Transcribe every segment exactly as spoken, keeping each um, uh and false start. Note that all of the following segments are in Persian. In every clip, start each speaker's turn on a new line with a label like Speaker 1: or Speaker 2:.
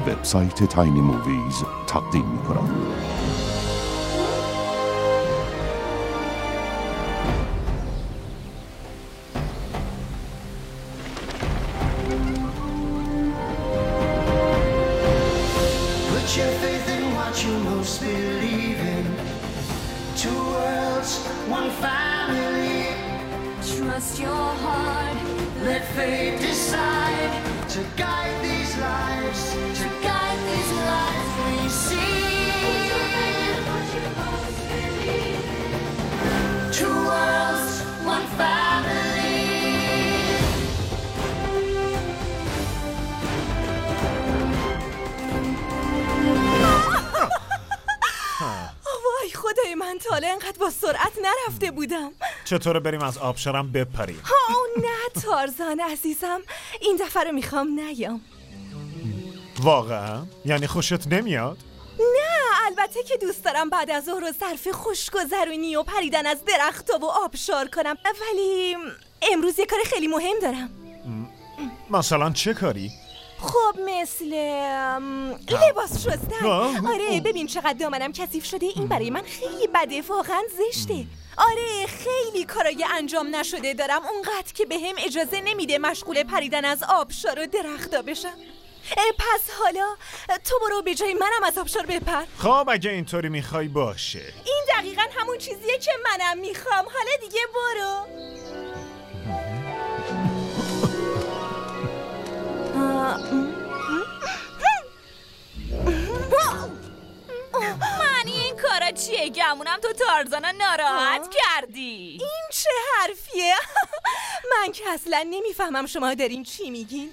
Speaker 1: وبسایت تاینی موویز تقدیم می‌کنم.
Speaker 2: Trust your heart, let fate decide to guide these lives, to guide these lives we see. Two worlds, one family.
Speaker 3: وای خدای من، تا حالا اینقدر با سرعت نرفته بودم.
Speaker 4: چطوره بریم از آبشارم بپریم؟
Speaker 3: ها نه تارزان عزیزم، این دفعه رو میخوام نیام.
Speaker 4: واقعا؟ یعنی خوشت نمیاد؟
Speaker 3: نه البته که دوست دارم بعد از ظهر و ظرف خوشگذرونی و پریدن از درخت‌ها و آبشار کنم، ولی امروز یه کار خیلی مهم دارم.
Speaker 4: مثلا چه کاری؟
Speaker 3: خب مثل لباس شستن. آره ببین چقدر دامنم کثیف شده، این برای من خیلی بده، واقعا زشته. آره خیلی کارای انجام نشده دارم، اونقدر که به هم اجازه نمیده مشغول پریدن از آبشار و درختا بشم. پس حالا تو برو به جای منم از آبشار بپر.
Speaker 4: خب اگه اینطوری میخوای باشه.
Speaker 3: این دقیقا همون چیزیه که منم میخوام. حالا دیگه برو.
Speaker 5: معنی این کارا چیه؟ گمونم تو تارزانا ناراحت کردی.
Speaker 3: این چه حرفیه؟ من که اصلا نمیفهمم شما دارین چی میگین.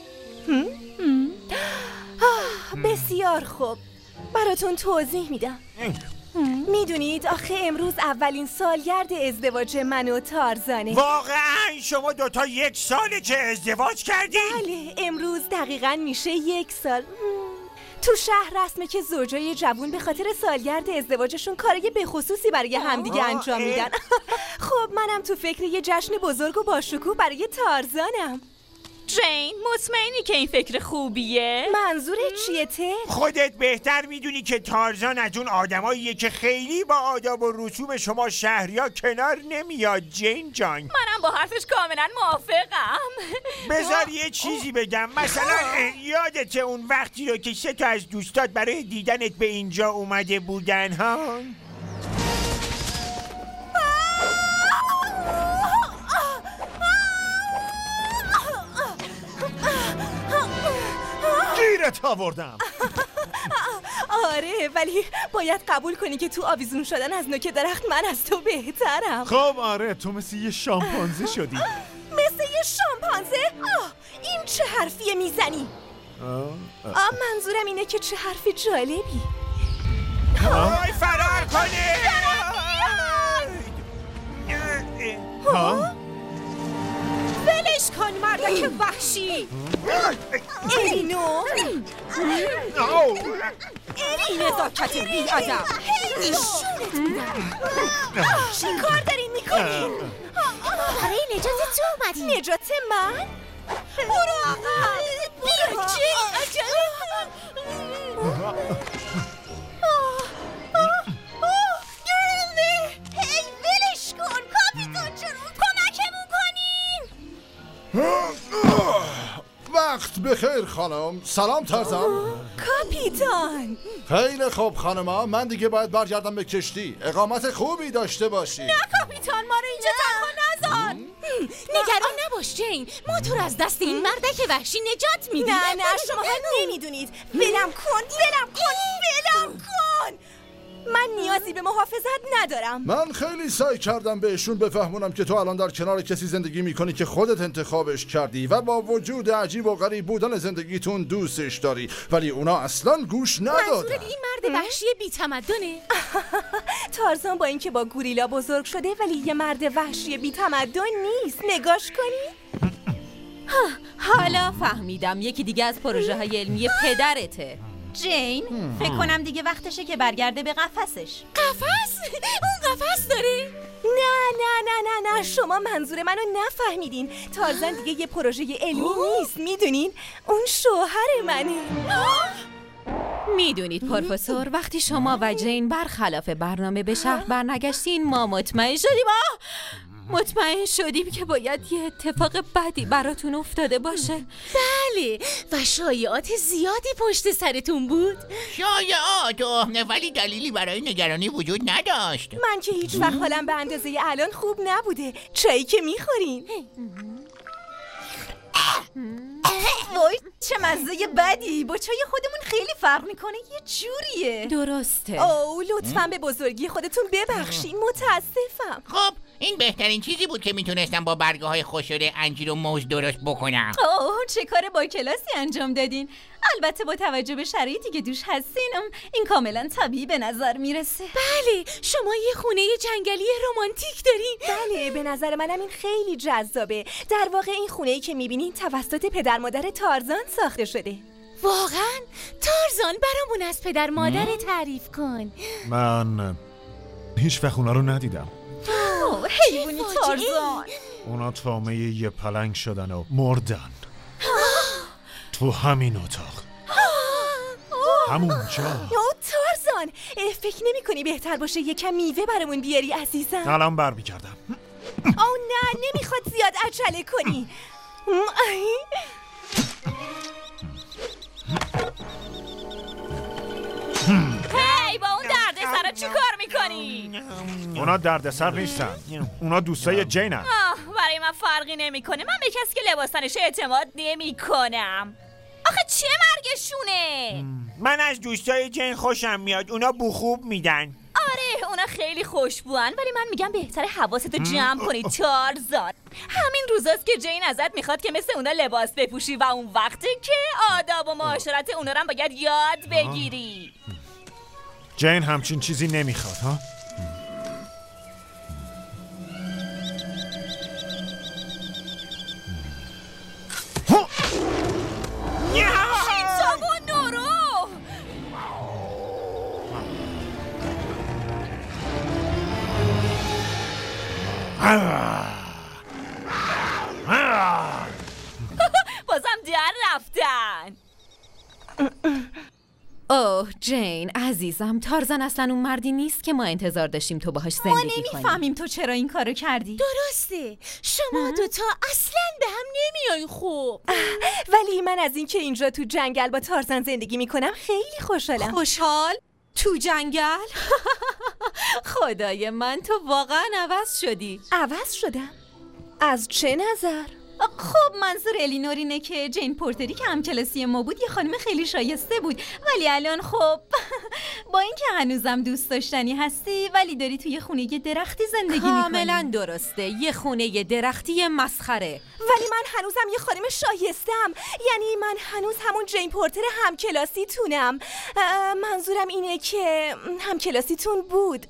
Speaker 3: بسیار خوب، براتون توضیح میدم. میدونید آخه امروز اولین سالگرد ازدواج من و تارزانه.
Speaker 6: واقعا شما دوتا یک ساله که ازدواج کردین؟
Speaker 3: بله امروز دقیقاً میشه یک سال. تو شهر رسمه که زوجای جوون به خاطر سالگرد ازدواجشون کارای به خصوصی برای همدیگه انجام میدن. خب منم تو فکر یه جشن بزرگ و باشکوه برای تارزانم.
Speaker 5: جین مطمئنی که این فکر خوبیه؟
Speaker 3: منظورت چیه ته؟
Speaker 6: خودت بهتر میدونی که تارزان از اون آدماییه که خیلی با آداب و رسوم شما شهریا کنار نمیاد جین جان.
Speaker 5: منم با حرفش کاملا موافقم.
Speaker 6: بذار یه چیزی بگم، مثلا یادت اون وقتی رو که سه تا از دوستات برای دیدنت به اینجا اومده بودن ها؟
Speaker 4: گیرت آوردم.
Speaker 3: آره ولی باید قبول کنی که تو آویزون شدن از نوک درخت من از تو بهترم.
Speaker 4: خب آره تو مثل یه شامپانزه شدی.
Speaker 3: مثل یه شامپانزه؟ آه این چه حرفیه میزنی؟ آه, آه منظورم اینه که چه حرف جالبی.
Speaker 6: آی فرار کنه.
Speaker 3: ها؟ ولش کن مردک وحشی. اینو این نزاکت بی ادب. ایشونت میدم. چی کار دارین میکنین؟
Speaker 7: برای نجات تو اومدی.
Speaker 3: نجات من؟ برو آقا بیا چی؟ هی ولش کن کاپیتان، چرا کمکمون کنین؟
Speaker 8: وقت بخیر خانم. سلام تارزان.
Speaker 3: کاپیتان
Speaker 8: خیلی خوب خانما، من دیگه باید برگردم به کشتی. اقامت خوبی داشته باشی.
Speaker 3: نه کاپیتان ما رو اینجا تنها نذار.
Speaker 5: نگران نباش جین، ما تو رو از دست این مردک وحشی نجات میدیم.
Speaker 3: نه نه شما نمیدونید. ولم کن ولم کن ولم کن. من نیازی به محافظت ندارم.
Speaker 8: من خیلی سعی کردم بهشون بفهمونم که تو الان در کنار کسی زندگی میکنی که خودت انتخابش کردی و با وجود عجیب و غریب بودن زندگیتون دوستش داری، ولی اونا اصلا گوش ندادن.
Speaker 5: منظورت این مرد وحشی بی‌تمدنه؟
Speaker 3: تارزان با اینکه با گوریلا بزرگ شده ولی یه مرد وحشی بی‌تمدن نیست. نگاش کنی؟
Speaker 5: حالا فهمیدم یکی دیگه از پروژه های علمی پدرته.
Speaker 9: جین فکر کنم دیگه وقتشه که برگرده به قفسش.
Speaker 5: قفس؟ اون قفس داره؟
Speaker 3: نه نه نه نه نه شما منظور منو نفهمیدین. تارزان دیگه یه پروژه علمی نیست، میدونین؟ اون شوهر منه.
Speaker 5: میدونید پروفسور، وقتی شما و جین برخلاف برنامه به شهر برنگشتین ما مطمئن شدیم آه! مطمئن شدیم که باید یه اتفاق بدی براتون افتاده باشه.
Speaker 10: بله و شایعات زیادی پشت سرتون بود.
Speaker 11: شایعات؟ ولی دلیلی برای نگرانی وجود نداشت.
Speaker 3: من که هیچ وقت حالم به اندازه الان خوب نبوده. چایی که میخورین
Speaker 9: وای چه مزه بدی. با چای خودمون خیلی فرق میکنه، یه جوریه.
Speaker 5: درسته.
Speaker 3: او لطفاً به بزرگی خودتون ببخشین، متاسفم.
Speaker 11: خب این بهترین چیزی بود که میتونستم با برگه های خوش شده انجیر و موز درست بکنم.
Speaker 9: اوه چه کار با کلاسی انجام دادین. البته با توجه به شرایطی که دوش هستین این کاملا طبیعی به نظر میرسه.
Speaker 10: بله شما یه خونه جنگلی رمانتیک دارین.
Speaker 3: بله به نظر منم این خیلی جذابه. در واقع این خونه‌ای که میبینین توسط پدر مادر تارزان ساخته شده.
Speaker 10: واقعا؟ تارزان برامون از پدر مادر تعریف کن.
Speaker 4: من هیچ وقت اونا رو ندیدم.
Speaker 9: اوه حیوانی تارزان.
Speaker 4: اونا طعمه یه پلنگ شدن و مردن تو همین اتاق، همونجا.
Speaker 3: او تارزان فکر نمی کنی بهتر باشه یکم میوه برامون بیاری عزیزم؟
Speaker 4: الان برمیگردم.
Speaker 3: او نه نمیخواد زیاد عجله کنی.
Speaker 5: هی با اون دردسرا چی کار میکنی؟
Speaker 4: اونا دردسر نیستن، اونا دوستای جینن.
Speaker 5: آه برای من فرقی نمیکنه. من به کسی که لباسنش اعتماد نمیکنم. آخه چه مرگشونه؟
Speaker 6: من از دوستای جین خوشم میاد، اونا بو خوب میدن.
Speaker 5: آره اونا خیلی خوشبوان، ولی من میگم بهتره حواستو جمع کنی تارزان. همین روزاست که جین ازت میخواد که مثل اونا لباس بپوشی و اون وقته که آداب و معاشرت اونا رو هم باید یاد بگیری.
Speaker 4: جین همچین چیزی نمیخواد ها؟
Speaker 5: بازم در رفتن. اوه جین عزیزم، تارزان اصلا اون مردی نیست که ما انتظار داشتیم تو باهاش زندگی کنی.
Speaker 9: ما نمیفهمیم تو چرا این کارو کردی.
Speaker 10: درسته شما دوتا اصلا به هم نمیاین. خوب
Speaker 3: ولی من از این که اینجا تو جنگل با تارزان زندگی میکنم خیلی خوشحالم.
Speaker 5: خوشحال؟ تو جنگل؟ خدای من تو واقعا عوض شدی.
Speaker 3: عوض شدم؟ از چه نظر؟
Speaker 9: خب منظور الینور اینه که جین پورتری که همکلاسی ما بود یه خانم خیلی شایسته بود، ولی الان خب با اینکه هنوزم دوست داشتنی هستی ولی داری توی خونه یه درختی زندگی میکنی.
Speaker 5: کاملا درسته، یه خونه یه درختی مسخره.
Speaker 3: ولی من هنوزم یه خانم شایستم، یعنی من هنوز همون جین پورتر همکلاسی تونم. منظورم اینه که همکلاسی تون بود.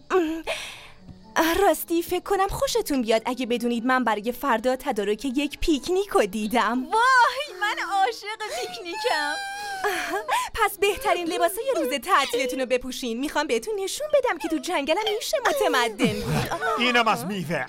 Speaker 3: راستی فکر کنم خوشتون بیاد اگه بدونید من برای فردا تدارک یک پیکنیک رو دیدم.
Speaker 9: وای من عاشق پیکنیکم.
Speaker 3: پس بهترین لباسای روز تعطیلتون رو بپوشین. میخوام بهتون نشون بدم که تو جنگلم میشه متمدن بود.
Speaker 4: اینم از میوه.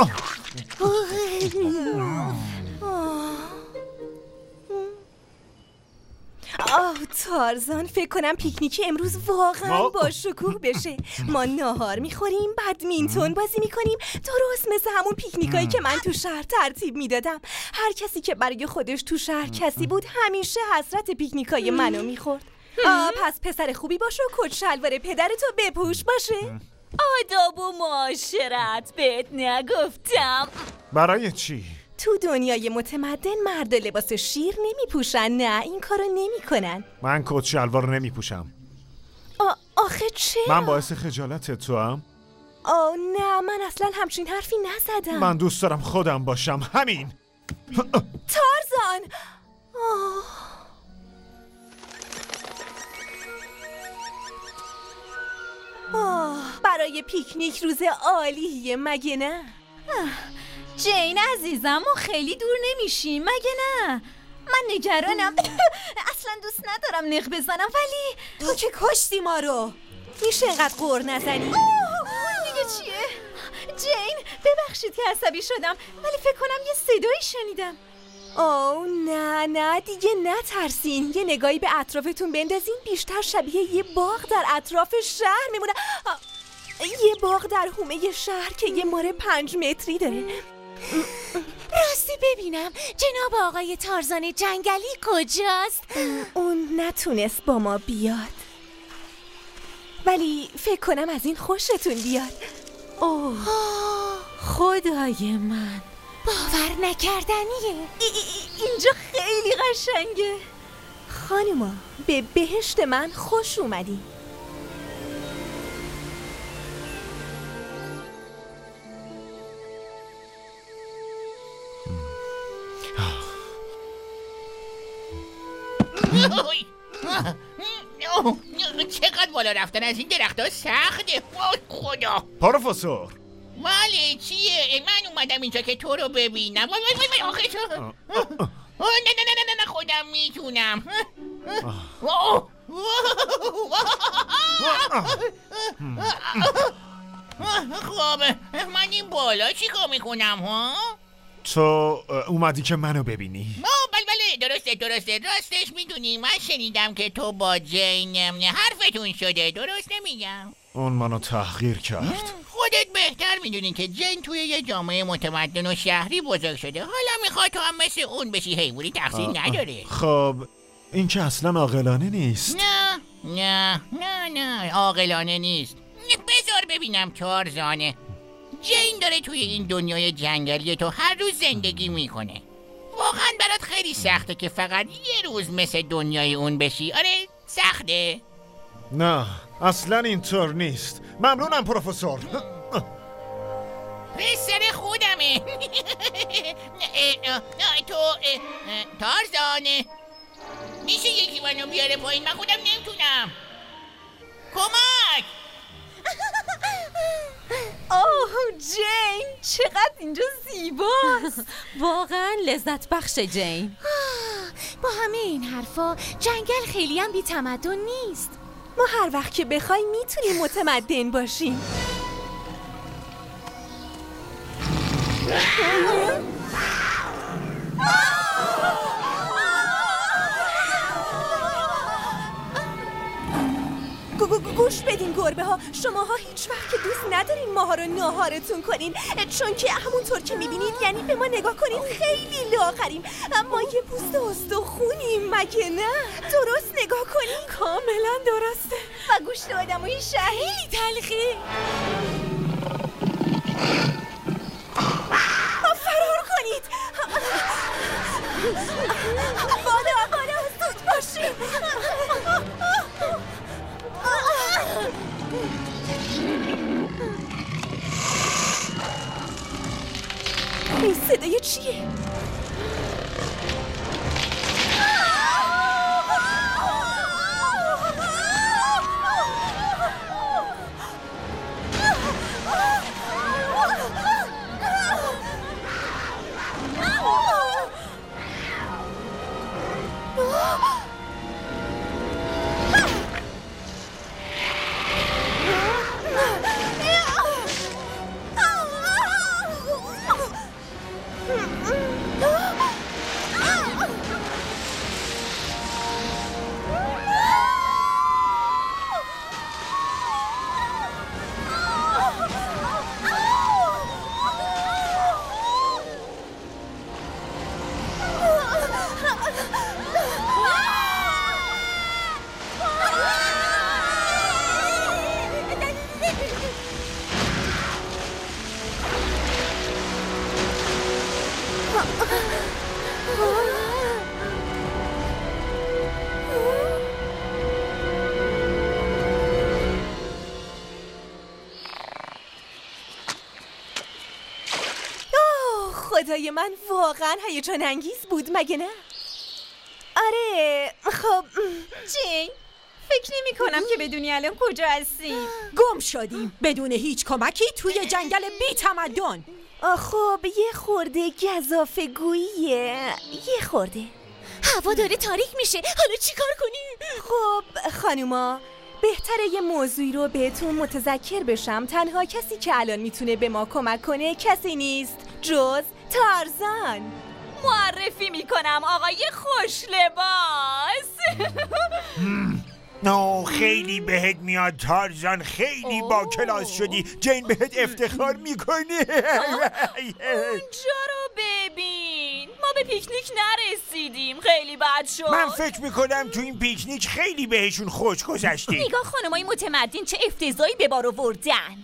Speaker 3: آه تارزان فکر کنم پیکنیک امروز واقعا با شکوه بشه. ما ناهار میخوریم، بدمینتون بازی میکنیم، درست مثل همون پیکنیکایی که من تو شهر ترتیب میدادم. هر کسی که برای خودش تو شهر کسی بود همیشه حسرت پیکنیکای منو میخورد. آه پس پسر خوبی باش و کت شلوار پدرتو بپوش باشه.
Speaker 5: آداب و معاشرت بهت نگفتم؟
Speaker 4: برای چی؟
Speaker 3: تو دنیای متمدن مرد لباس شیر نمی پوشن. نه این کارو نمی کنن.
Speaker 4: من کت شلوار نمی پوشم.
Speaker 3: آخه چه؟
Speaker 4: من باعث خجالت تو هم؟
Speaker 3: آه نه من اصلا همچین حرفی نزدم.
Speaker 4: من دوست دارم خودم باشم، همین.
Speaker 3: تارزان آه. آه برای پیکنیک روز عالیه مگه نه؟
Speaker 9: جین عزیزم ما خیلی دور نمیشیم مگه نه؟ من نگرانم. اصلا دوست ندارم نخ بزنم ولی
Speaker 3: تو که کشتی ما رو. میشه اینقدر قور نزنی؟
Speaker 9: اوه دیگه چیه؟ جین ببخشید که عصبی شدم، ولی فکر کنم یه صدایی شنیدم.
Speaker 3: اوه نه نه دیگه نترسین. یه نگاهی به اطرافتون بندازین، بیشتر شبیه یه باغ در اطراف شهر میمونه. یه باغ در حومه شهر که یه مار پنج متری داره.
Speaker 10: راستی ببینم جناب آقای تارزان جنگلی کجاست؟
Speaker 3: اون نتونست با ما بیاد، ولی فکر کنم از این خوشتون بیاد.
Speaker 9: اوه خدای من،
Speaker 10: باور نکردنیه.
Speaker 9: ای ای اینجا خیلی قشنگه.
Speaker 3: خانوما به بهشت من خوش اومدی.
Speaker 11: چقدر بالا رفتن از این درخت ها سخته. خدا
Speaker 4: پروفسور
Speaker 11: ماله چیه؟ من اومدم اینجا که تو رو ببینم. وای وای وای آخه تو نه نه نه نه نه خودم میتونم. خب من این بالا چیکار میکنم ها؟
Speaker 4: تو اومدی که منو ببینی؟
Speaker 11: بله بله درسته درسته راستش میدونی من شنیدم که تو با جین حرفتون شده. درست نمیگم؟
Speaker 4: اون منو تحقیر کرد.
Speaker 11: خودت بهتر میدونی که جین توی یه جامعه متمدن و شهری بزرگ شده. حالا میخواد تو هم مثل اون بشی. حیوانی تقصیر نداره.
Speaker 4: خب این که اصلا عاقلانه نیست.
Speaker 11: نه نه نه نه عاقلانه نیست. بذار ببینم تارزانه. جین داره توی این دنیای جنگلی تو هر روز زندگی میکنه. واقعا برات خیلی سخته که فقط یه روز مثل دنیای اون بشی. آره سخته.
Speaker 4: نه اصلا اینطور نیست. ممنونم پروفسور.
Speaker 11: پسر خودمه. تو تارزانه میشه یکی منو بیاره پایین؟ من خودم نمیتونم. کمک.
Speaker 9: اوه جین چقدر اینجا زیباست. واقعا لذت بخش جین.
Speaker 10: با همه این حرفا جنگل خیلی هم بی تمدن نیست.
Speaker 3: ما هر وقت که بخوایم میتونیم متمدن باشیم. گوش بدین گربه ها، شماها هیچ وقت که دوست ندارین ماها رو ناهارتون کنین، چون که همونطور که میبینید یعنی به ما نگاه کنین خیلی لاغریم. ما یه پوست استخونیم مگه نه؟ درست نگاه کنین.
Speaker 9: کاملا درسته. و گوشت آدمای شهری
Speaker 10: تلخی.
Speaker 3: فرار کنید. بالا بالا زود باشیم. این صدای چیه؟ خدای من واقعا هیجان انگیز بود مگه نه؟ آره خب
Speaker 9: جین فکر نمی کنم که بدونی الان کجا هستیم.
Speaker 12: گم شدیم بدون هیچ کمکی توی جنگل بی تمدن.
Speaker 3: خب یه خورده گزافه گوییه. یه خورده
Speaker 10: هوا داره تاریک میشه. حالا چی کار کنیم؟
Speaker 3: خب خانوما بهتره یه موضوعی رو بهتون متذکر بشم. تنها کسی که الان میتونه به ما کمک کنه کسی نیست جز تارزان.
Speaker 5: معرفی میکنم آقای خوش لباس.
Speaker 6: نو خیلی بهت میاد تارزان، خیلی با کلاس شدی. جین بهت افتخار میکنه.
Speaker 5: اونجا رو ببین، ما به پیکنیک نرسیدیم، خیلی بد شد.
Speaker 6: من فکر میکنم تو این پیکنیک خیلی بهشون خوش گذشته.
Speaker 5: نگاه خانمای متمدن چه افتضاحی به بار آوردن.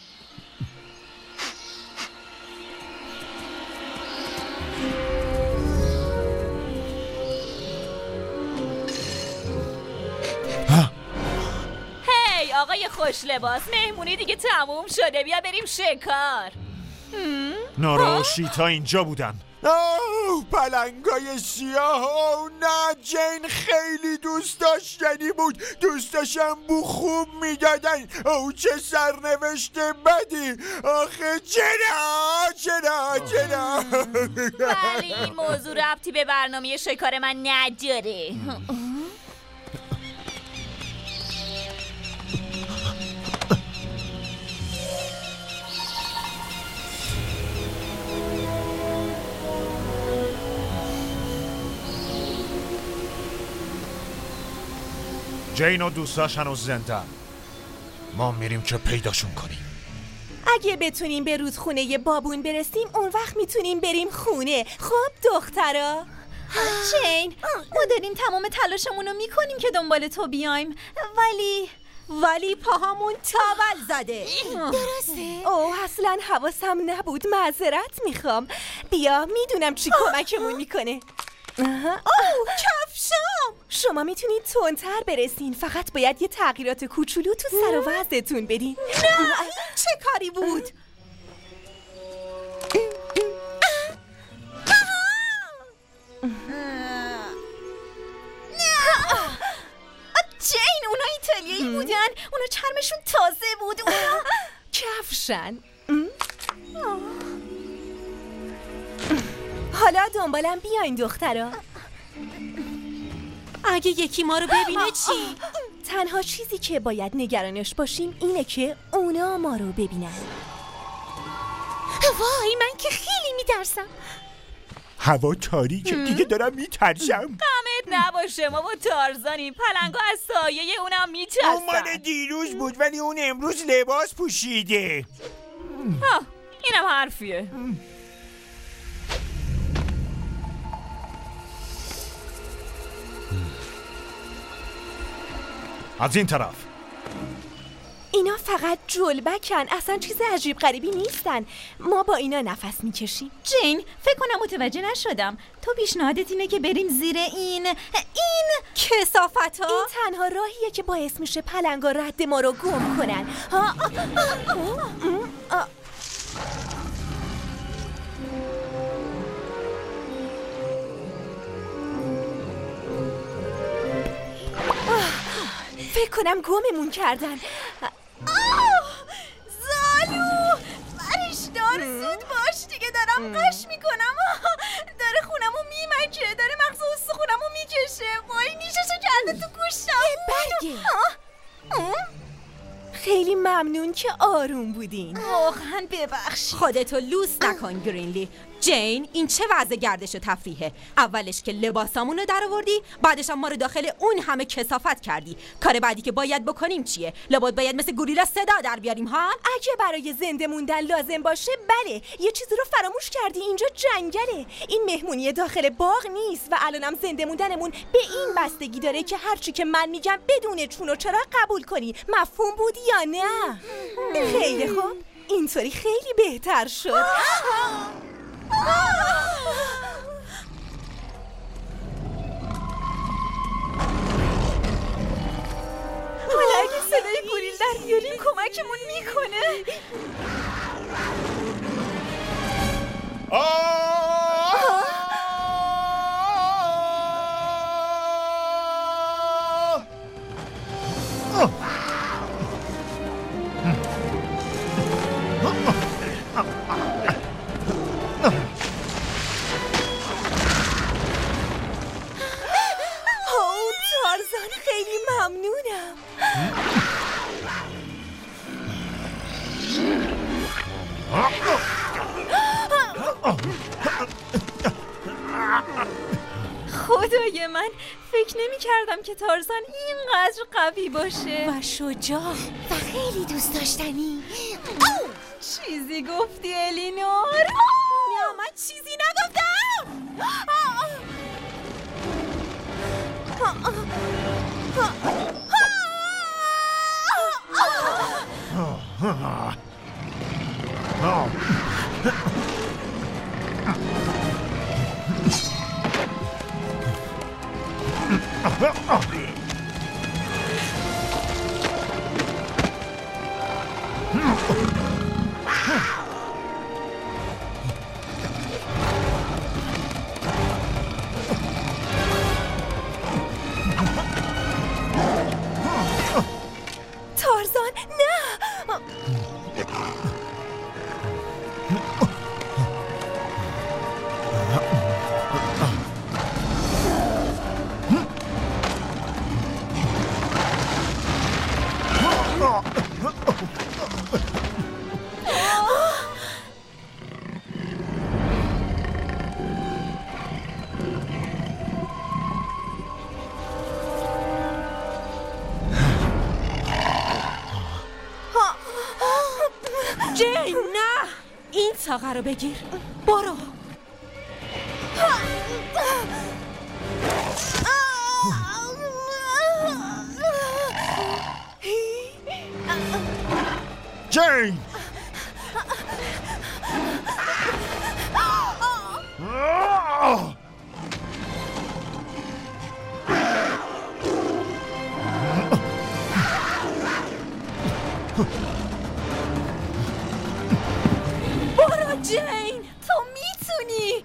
Speaker 5: هی آقای خوش لباس، مهمونی دیگه تموم شده، بیا بریم شکار.
Speaker 4: ناراشی تا اینجا بودن.
Speaker 6: اوه پلنگای سیاه. اوه نه، جین خیلی دوست داشتنی بود، دوستاشم بو خوب میدادن. اوه چه سرنوشت بدی. آخه چرا چرا چرا.
Speaker 5: ولی این موضوع ربطی به برنامه شکار من نداره.
Speaker 4: جین و دوستاش هنوز زنده. ما میریم که پیداشون کنیم.
Speaker 3: اگه بتونیم به رودخونه بابون برسیم اون وقت میتونیم بریم خونه. خب دخترا؟
Speaker 9: جین، ما داریم تمام تلاشمون رو میکنیم که دنبال تو بیایم، ولی
Speaker 12: ولی پاهامون تاول زده.
Speaker 3: درسته؟ اوه اصلا حواسم نبود، معذرت میخوام. بیا میدونم چی کمکمون میکنه. اوه کفشام. شما میتونید تندتر برسین، فقط باید یه تغییرات کوچولو تو سر و وضعتون بدین.
Speaker 12: نه این چه کاری بود؟
Speaker 9: جین اونا ایتالیایی بودن، اونا چرمشون تازه بود، اونا
Speaker 3: کفشن. حالا دنبالم بیاین دخترا.
Speaker 12: اگه یکی ما رو ببینه چی؟
Speaker 3: تنها چیزی که باید نگرانش باشیم اینه که اونا ما رو ببینن.
Speaker 10: وای من که خیلی میترسم.
Speaker 6: هوا تاریکه دیگه، دارم میترسم.
Speaker 5: غمت نباشه، ما با تارزانیم، پلنگا از سایه اونم میترسن.
Speaker 6: اون مال دیروز بود ولی اون امروز لباس پوشیده.
Speaker 5: ها اینم حرفیه.
Speaker 4: از این طرف.
Speaker 3: اینا فقط جلبکن، اصلا چیز عجیب غریبی نیستن. ما با اینا نفس میکشیم.
Speaker 9: جین فکر کنم متوجه نشدم، تو پیشنهادت اینه که بریم زیر این این
Speaker 3: کثافت ها؟ این تنها راهیه که باعث میشه پلنگا رد ما رو گم کنن. ها فکر کنم گممون کردن.
Speaker 9: زالو برش دار، زود باش دیگه، دارم قش میکنم، داره خونمو میمکه، داره مغز استخونمو میکشه. وای نیششو کرده تو گوشتم.
Speaker 3: برگه خیلی ممنون که آروم بودین.
Speaker 9: واقعا ببخش.
Speaker 12: خودتو لوس نکن گرینلی. جین این چه وضع گردش و تفریحه؟ اولش که لباسامونو در آوردی، بعدش هم ما رو داخل اون همه کثافت کردی. کار بعدی که باید بکنیم چیه؟ لابد باید مثل گوریلا صدا در بیاریم ها؟
Speaker 3: اگه برای زنده موندن لازم باشه بله. یه چیزی رو فراموش کردی، اینجا جنگله. این مهمونی داخل باغ نیست و الانم زنده موندنمون به این بستگی داره که هرچی که من میگم بدون چون و چرا قبول کنی. مفهوم بود یا نه؟ خیلی خوب، اینطوری خیلی بهتر شد.
Speaker 9: حالا اگه صدای گوریل در بیاریم کمکمون میکنه.
Speaker 3: تارزان خیلی ممنونم.
Speaker 9: خدای من فکر نمی کردم که تارزان اینقدر قوی باشه
Speaker 3: و شجاع
Speaker 10: و خیلی دوست داشتنی.
Speaker 9: چیزی گفتی الینور؟
Speaker 3: نه من چیزی نگفتم. تارزان نه. جین نه، این ساقه رو بگیر. برو.
Speaker 4: جین
Speaker 3: برو جین، تو میتونی.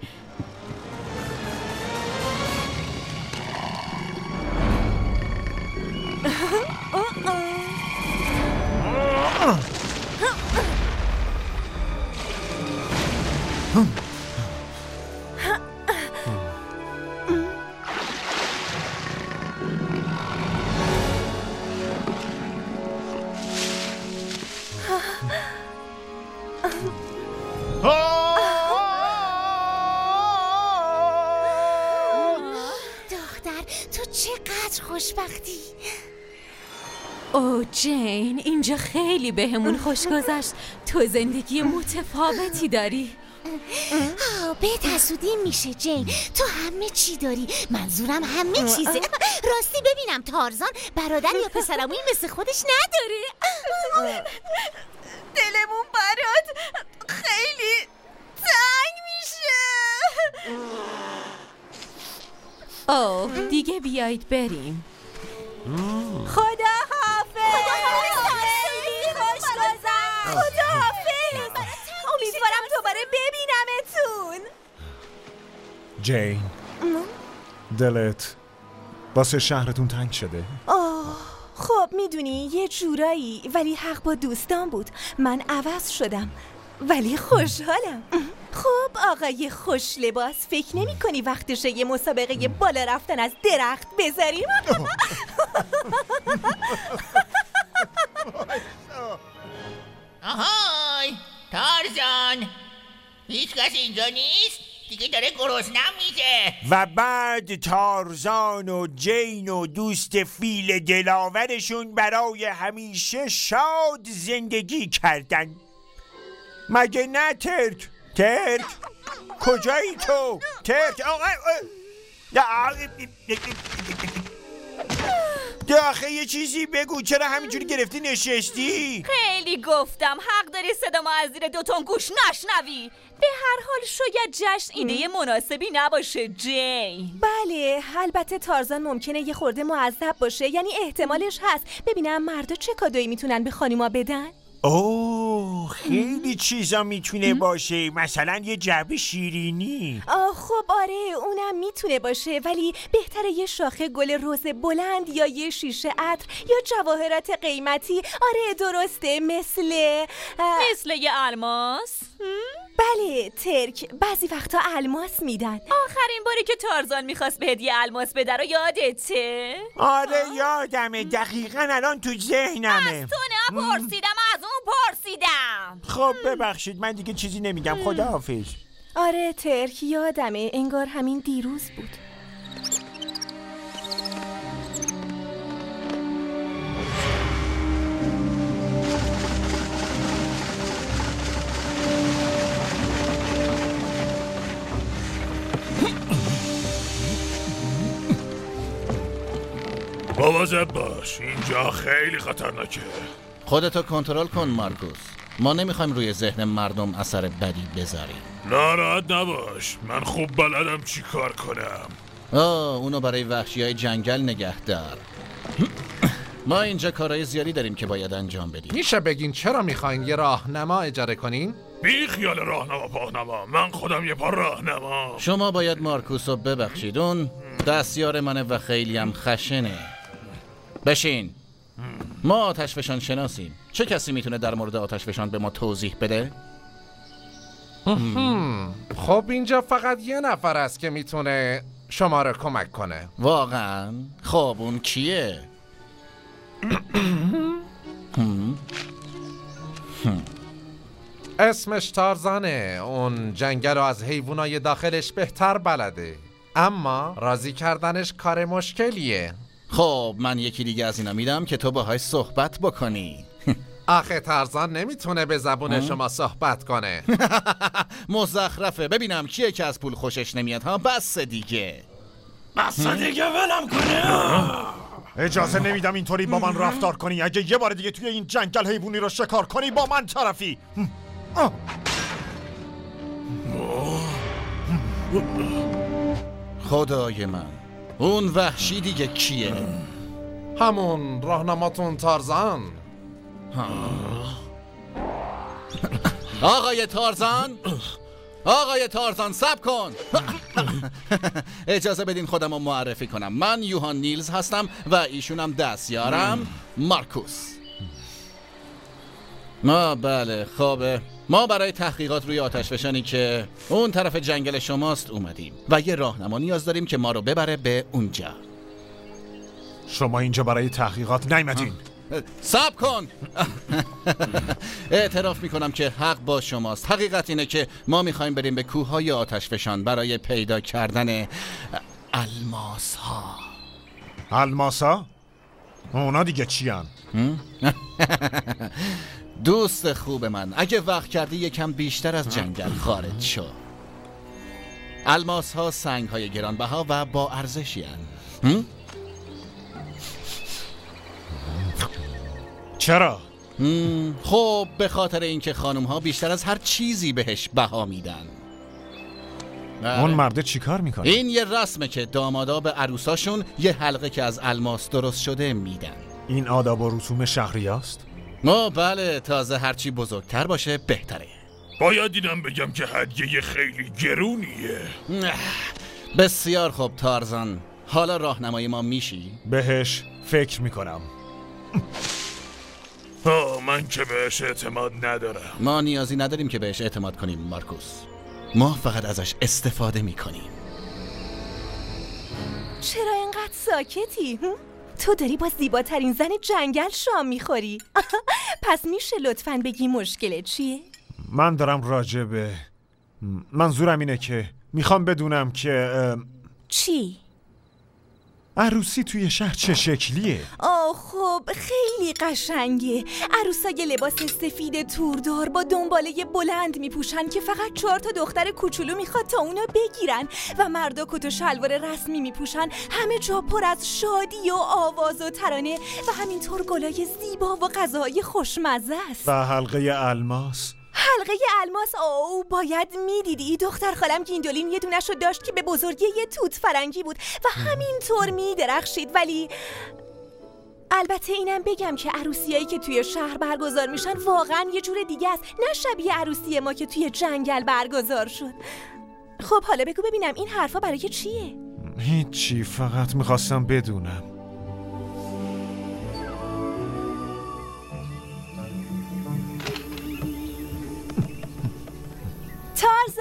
Speaker 10: دختر تو چقدر خوشبختی.
Speaker 3: او جین، اینجا خیلی بهمون خوش گذشت. تو زندگی متفاوتی داری.
Speaker 10: بهت حسودی میشه جین، تو همه چی داری. منظورم همه چیزه. راستی ببینم تارزان برادر یا پسرمویی مثل خودش نداره.
Speaker 3: دلمون برات خیلی تنگ میشه. اوه دیگه بیایید بریم. خدا حافظ. خیلی خوش گذشت. خدا حافظ. امیدوارم دوباره ببینمتون.
Speaker 4: جین، دلت واسه شهرتون تنگ شده؟
Speaker 3: آه خب میدونی یه جورایی، ولی حق با دوستان بود. من عوض شدم ولی خوشحالم. خب آقای خوش لباس، فکر نمی کنی وقتشه یه مسابقه بالا رفتن از درخت بذاریم؟
Speaker 11: آهای تارزان، هیچ کس اینجا نیست؟ دیگه داره گرسنم میشه.
Speaker 6: و بعد تارزان و جین و دوست فیل دلاورشون برای همیشه شاد زندگی کردن. مگه نه ترک؟ ترک؟ کجایی تو؟ ترک؟ آخه یه چیزی بگو، چرا همینجوری گرفتی نشستی؟
Speaker 5: خیلی گفتم حق داری صدامو از زیر دوتون گوش نشنوی. به هر حال شاید جشن ایده مناسبی نباشه جین.
Speaker 3: بله البته تارزان ممکنه یه خورده معذب باشه، یعنی احتمالش هست. ببینم مردا چه کادویی میتونن به خانیما بدن؟
Speaker 6: اوه خیلی چیزا میتونه باشه، مثلا یه جعبه شیرینی.
Speaker 3: آه خب آره اونم میتونه باشه، ولی بهتره یه شاخه گل رز بلند یا یه شیشه عطر یا جواهرات قیمتی. آره درسته، مثل
Speaker 5: مثل یه الماس.
Speaker 3: بله ترک، بعضی وقتا الماس میدن.
Speaker 5: آخرین باری که تارزان میخواست به هدیه الماس بده رو یادته؟
Speaker 6: آره یادمه، دقیقاً الان تو ذهنمه.
Speaker 5: از تو نه پرسیدم، از اون پرسیدم.
Speaker 6: خب ببخشید، من دیگه چیزی نمیگم. خداحافظ.
Speaker 3: آره ترک یادمه، انگار همین دیروز بود.
Speaker 13: مواظب باش، اینجا خیلی خطرناکه.
Speaker 14: خودتو کنترل کن مارکوس، ما نمیخوایم روی ذهن مردم اثر بدی بذاریم.
Speaker 13: ناراحت نباش، من خوب بلدم چی کار کنم.
Speaker 14: آه اونو برای وحشی های جنگل نگه دار. ما اینجا کارهای زیادی داریم که باید انجام بدیم.
Speaker 15: میشه بگین چرا میخواین یه راهنما اجاره کنین؟
Speaker 13: بی خیال راهنما پاهنما، من خودم یه پا راهنما.
Speaker 14: شما باید مارکوسو ببخشید، اون دستیار منه و خیلی هم خشنه. بشین. ما آتشفشان شناسیم. چه کسی میتونه در مورد آتشفشان به ما توضیح بده؟
Speaker 15: خب اینجا فقط یه نفر است که میتونه شما رو کمک کنه.
Speaker 14: واقعا؟ خب اون کیه؟
Speaker 15: اسمش تارزانه. اون جنگل رو از حیوانای داخلش بهتر بلده، اما راضی کردنش کار مشکلیه.
Speaker 14: خب من یکی دیگه از اینا میدم که تو باهاش صحبت بکنی.
Speaker 15: آخه تارزان نمیتونه به زبون شما صحبت کنه.
Speaker 14: مزخرفه. ببینم کیه که از پول خوشش نمیاد ها. بس دیگه
Speaker 13: بس دیگه ولم کنه.
Speaker 4: اجازه نمیدم اینطوری با من رفتار کنی. اگه یه بار دیگه توی این جنگل حیوانی رو شکار کنی با من طرفی.
Speaker 14: خدای من، اون وحشی دیگه کیه؟
Speaker 15: همون راهنماتون تارزان.
Speaker 14: آقای تارزان، آقای تارزان صبر کن. اجازه بدین خودم رو معرفی کنم. من یوهان نیلز هستم و ایشونم دستیارم مارکوس. ما بله خوبه، ما برای تحقیقات روی آتشفشانی که اون طرف جنگل شماست اومدیم و یه راهنما نیاز داریم که ما رو ببره به اونجا.
Speaker 4: شما اینجا برای تحقیقات نیومدین.
Speaker 14: صبر کن. اعتراف میکنم که حق با شماست. حقیقت اینه که ما میخوایم بریم به کوههای آتشفشان برای پیدا کردن الماس ها.
Speaker 4: الماس ها؟ اونا دیگه چی هن؟
Speaker 14: دوست خوب من، اگه وقت کردی یکم بیشتر از جنگل خارج شو. الماس ها سنگ های گرانبها و با ارزشی هن.
Speaker 4: چرا؟
Speaker 14: خب به خاطر اینکه خانم ها بیشتر از هر چیزی بهش بها میدن.
Speaker 4: اون مرده چی کار میکنه؟
Speaker 14: این یه رسمه که دامادا به عروساشون یه حلقه که از الماس درست شده میدن.
Speaker 4: این آداب و رسوم شهری هست؟
Speaker 14: ما بله، تازه هرچی بزرگتر باشه بهتره.
Speaker 13: باید دیدم بگم که هدیه خیلی گرونیه.
Speaker 14: بسیار خوب تارزان، حالا راهنمای ما میشی؟
Speaker 4: بهش فکر میکنم.
Speaker 13: آه من که بهش اعتماد ندارم.
Speaker 14: ما نیازی نداریم که بهش اعتماد کنیم مارکوس، ما فقط ازش استفاده میکنیم.
Speaker 3: چرا اینقدر ساکتی؟ تو داری با زیباترین زن جنگل شام میخوری. پس میشه لطفاً بگی مشکلت چیه؟
Speaker 4: من دارم راجع به منظورم اینه که میخوام بدونم که
Speaker 3: چی؟
Speaker 4: عروسی توی شهر چه شکلیه؟
Speaker 3: آه خب خیلی قشنگه. عروسای لباس سفید توردار با دنباله بلند میپوشن که فقط چهار تا دختر کوچولو میخواد تا اونا بگیرن و مردا کت و شلوار رسمی میپوشن. همه جا پر از شادی و آواز و ترانه و همینطور گلای زیبا و غذاهای خوشمزه است.
Speaker 4: و حلقه الماس؟
Speaker 3: حلقه الماس او باید میدیدی. دختر خالم گیندولین یه دونشو داشت که به بزرگی یه توت فرنگی بود و همینطور میدرخشید. ولی البته اینم بگم که عروسیایی که توی شهر برگزار میشن واقعا یه جور دیگه است، نه شبیه عروسی ما که توی جنگل برگزار شد. خب حالا بگو ببینم این حرفا برای چیه؟
Speaker 4: هیچی، فقط میخواستم بدونم.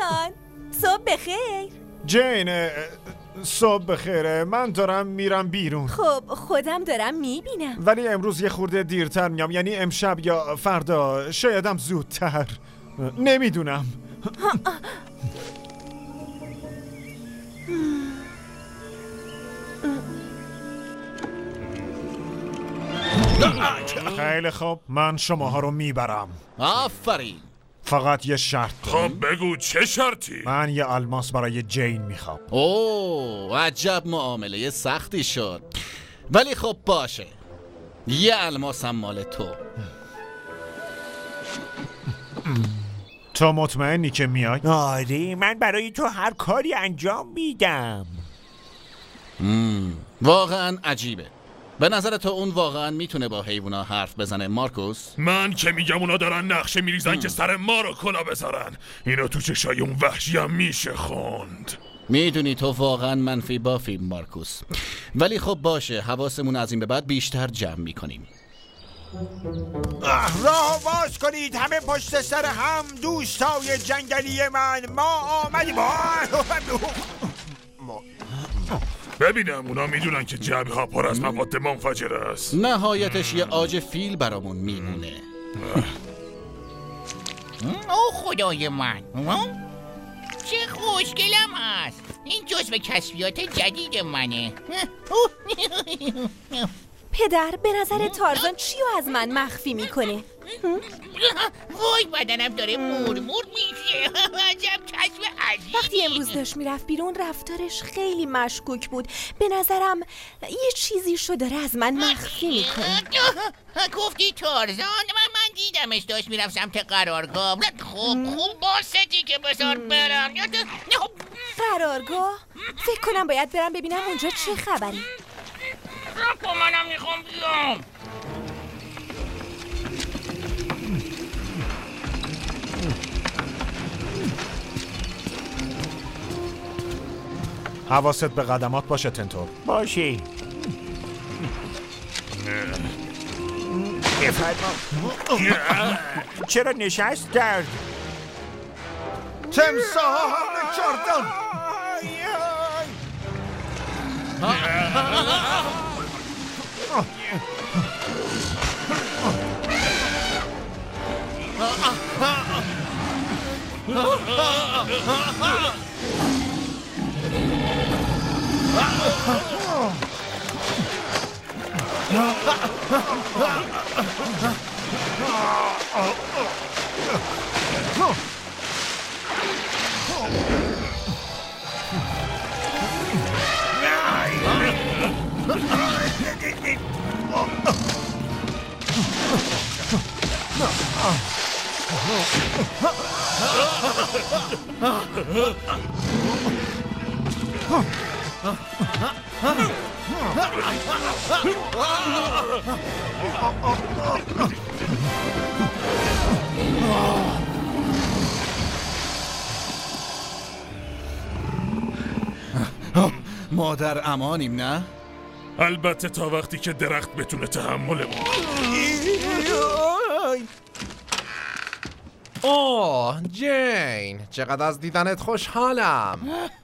Speaker 3: تارزان صبح بخیر.
Speaker 4: جین صبح بخیره، من دارم میرم بیرون.
Speaker 3: خب خودم دارم میبینم،
Speaker 4: ولی امروز یه خورده دیرتر میام، یعنی امشب یا فردا، شایدم زودتر، نمیدونم. خیلی خوب، من شماها رو میبرم.
Speaker 14: آفرین.
Speaker 4: فقط یه شرط دارم.
Speaker 13: خب بگو چه شرطی؟
Speaker 4: من یه الماس برای جین میخوام.
Speaker 14: اوه عجب معامله سختی شد، ولی خب باشه، یه الماس هم مال تو.
Speaker 4: تو مطمئنی که میای؟
Speaker 6: آره، من برای تو هر کاری انجام میدم.
Speaker 14: واقعا عجیبه. به نظر تو اون واقعا میتونه با حیوونا حرف بزنه مارکوس؟
Speaker 13: من که میگم اونا دارن نقشه میریزن که سر ما رو کلا بذارن. اینو تو چشای اون وحشی هم میشه خوند.
Speaker 14: میدونی تو واقعا منفی بافی مارکوس، ولی خب باشه، حواسمون از این به بعد بیشتر جمع میکنیم.
Speaker 6: راه باز کنید همه پشت سر هم، دوستای جنگلی من، ما آمدیم.
Speaker 13: ببینم اونا میدونن که جعبه ها پر از مواد منفجر است.
Speaker 14: نهایتش یه عاج فیل برامون میمونه.
Speaker 11: او خدای من، چه خوشگلم هست. این جزو کشفیات جدید منه.
Speaker 3: پدر به نظر تارزان چی رو از من مخفی میکنه؟
Speaker 11: وای بدنم داره مور مور میشه. عجب کشف عجیبیه.
Speaker 3: وقتی امروز داشت میرفت بیرون رفتارش خیلی مشکوک بود. به نظرم یه چیزی شو داره از من مخفی میکنه.
Speaker 11: گفتی تارزان؟ من من دیدمش داشت میرفت سمت قرارگاه. خوب خوب باستی که بذار برم.
Speaker 3: قرارگاه؟ فکر کنم باید برم ببینم اونجا چه خبری.
Speaker 11: با منم میخوام بیام.
Speaker 4: حواست به قدمات باشه تنتور.
Speaker 6: باشه. چرا نشست کرد؟
Speaker 4: تمساح حمله کردن.
Speaker 14: ما در امانیم نه؟
Speaker 13: البته تا وقتی که درخت بتونه تحملمون.
Speaker 15: اوه جین، چقدر از دیدنت خوشحالم.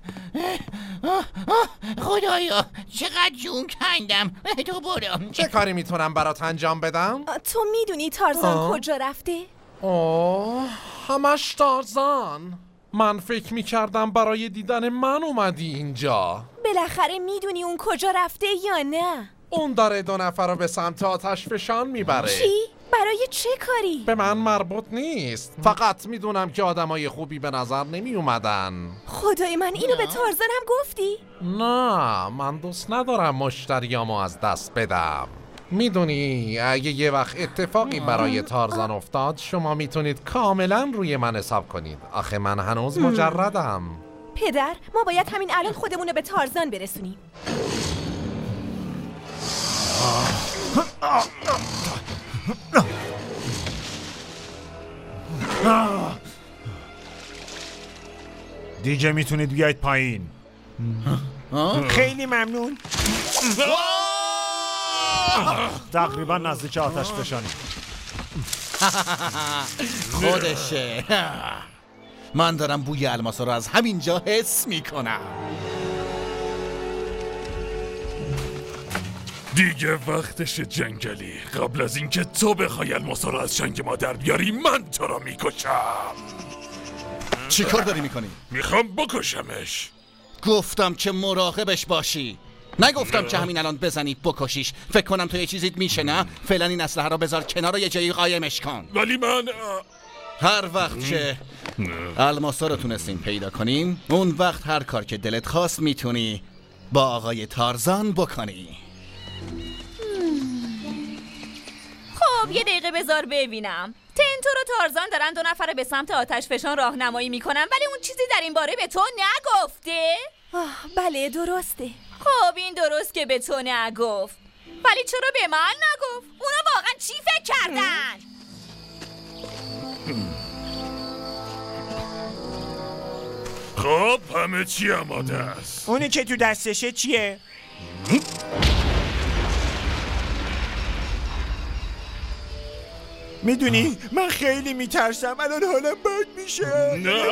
Speaker 11: خدایا چقدر جون کندم. تو برو.
Speaker 15: چه کاری میتونم برات انجام بدم؟
Speaker 3: تو میدونی تارزان
Speaker 15: آه.
Speaker 3: کجا رفته؟
Speaker 15: اوه همش تارزان. من فکر میکردم برای دیدن من اومدی اینجا.
Speaker 3: بالاخره میدونی اون کجا رفته یا نه؟
Speaker 15: اون داره دو نفر رو به سمت آتش فشان میبره.
Speaker 3: چی؟ برای چه کاری؟
Speaker 15: به من مربوط نیست. فقط میدونم که آدمای خوبی به نظر نمی اومدن.
Speaker 3: خدای من اینو به تارزانم گفتی؟
Speaker 15: نه من دوست ندارم مشتریامو از دست بدم. میدونی اگه یه وقت اتفاقی برای تارزان افتاد شما میتونید کاملا روی من حساب کنید. آخه من هنوز مجردم.
Speaker 3: پدر ما باید همین الان خودمونو به تارزان برسونیم.
Speaker 4: دیگه میتونید بیاید پایین.
Speaker 6: خیلی ممنون.
Speaker 4: تقریبا نزدیک آتش فشانی.
Speaker 14: خودشه. من دارم بوی الماسا رو از همینجا حس میکنم.
Speaker 13: دیگه وقتش جنگلی. قبل از اینکه تو بخوای الماسا رو از چنگ ما در بیاری من تو رو میکشم.
Speaker 14: چی کار داری میکنی؟
Speaker 13: میخوام بکشمش.
Speaker 14: گفتم که مراقبش باشی، نگفتم که همین الان بزنی بکشیش. فکر کنم تو یه چیزیت میشه نه؟ فعلا این اسلحه رو بذار کنار و یه جایی قایمش کن.
Speaker 13: ولی من
Speaker 14: هر وقت که الماسا رو تونستیم پیدا کنیم اون وقت هر کار که دلت خواست میتونی با آقای تارزان بکنی.
Speaker 5: خب یه دقیقه بذار ببینم. تنتور و تارزان دارن دو نفر به سمت آتش فشان راهنمایی میکنن ولی اون چیزی در این باره به تو نگفته؟
Speaker 3: آه بله درسته.
Speaker 5: خب این درست که به تو نگفت، ولی چرا به من نگفت؟ اونا واقعا چی فکر کردن؟
Speaker 13: خب همه چی آماده است.
Speaker 6: اونی که تو دستشه چیه؟ میدونی من خیلی میترسم، الان حالم بد میشه.
Speaker 13: نه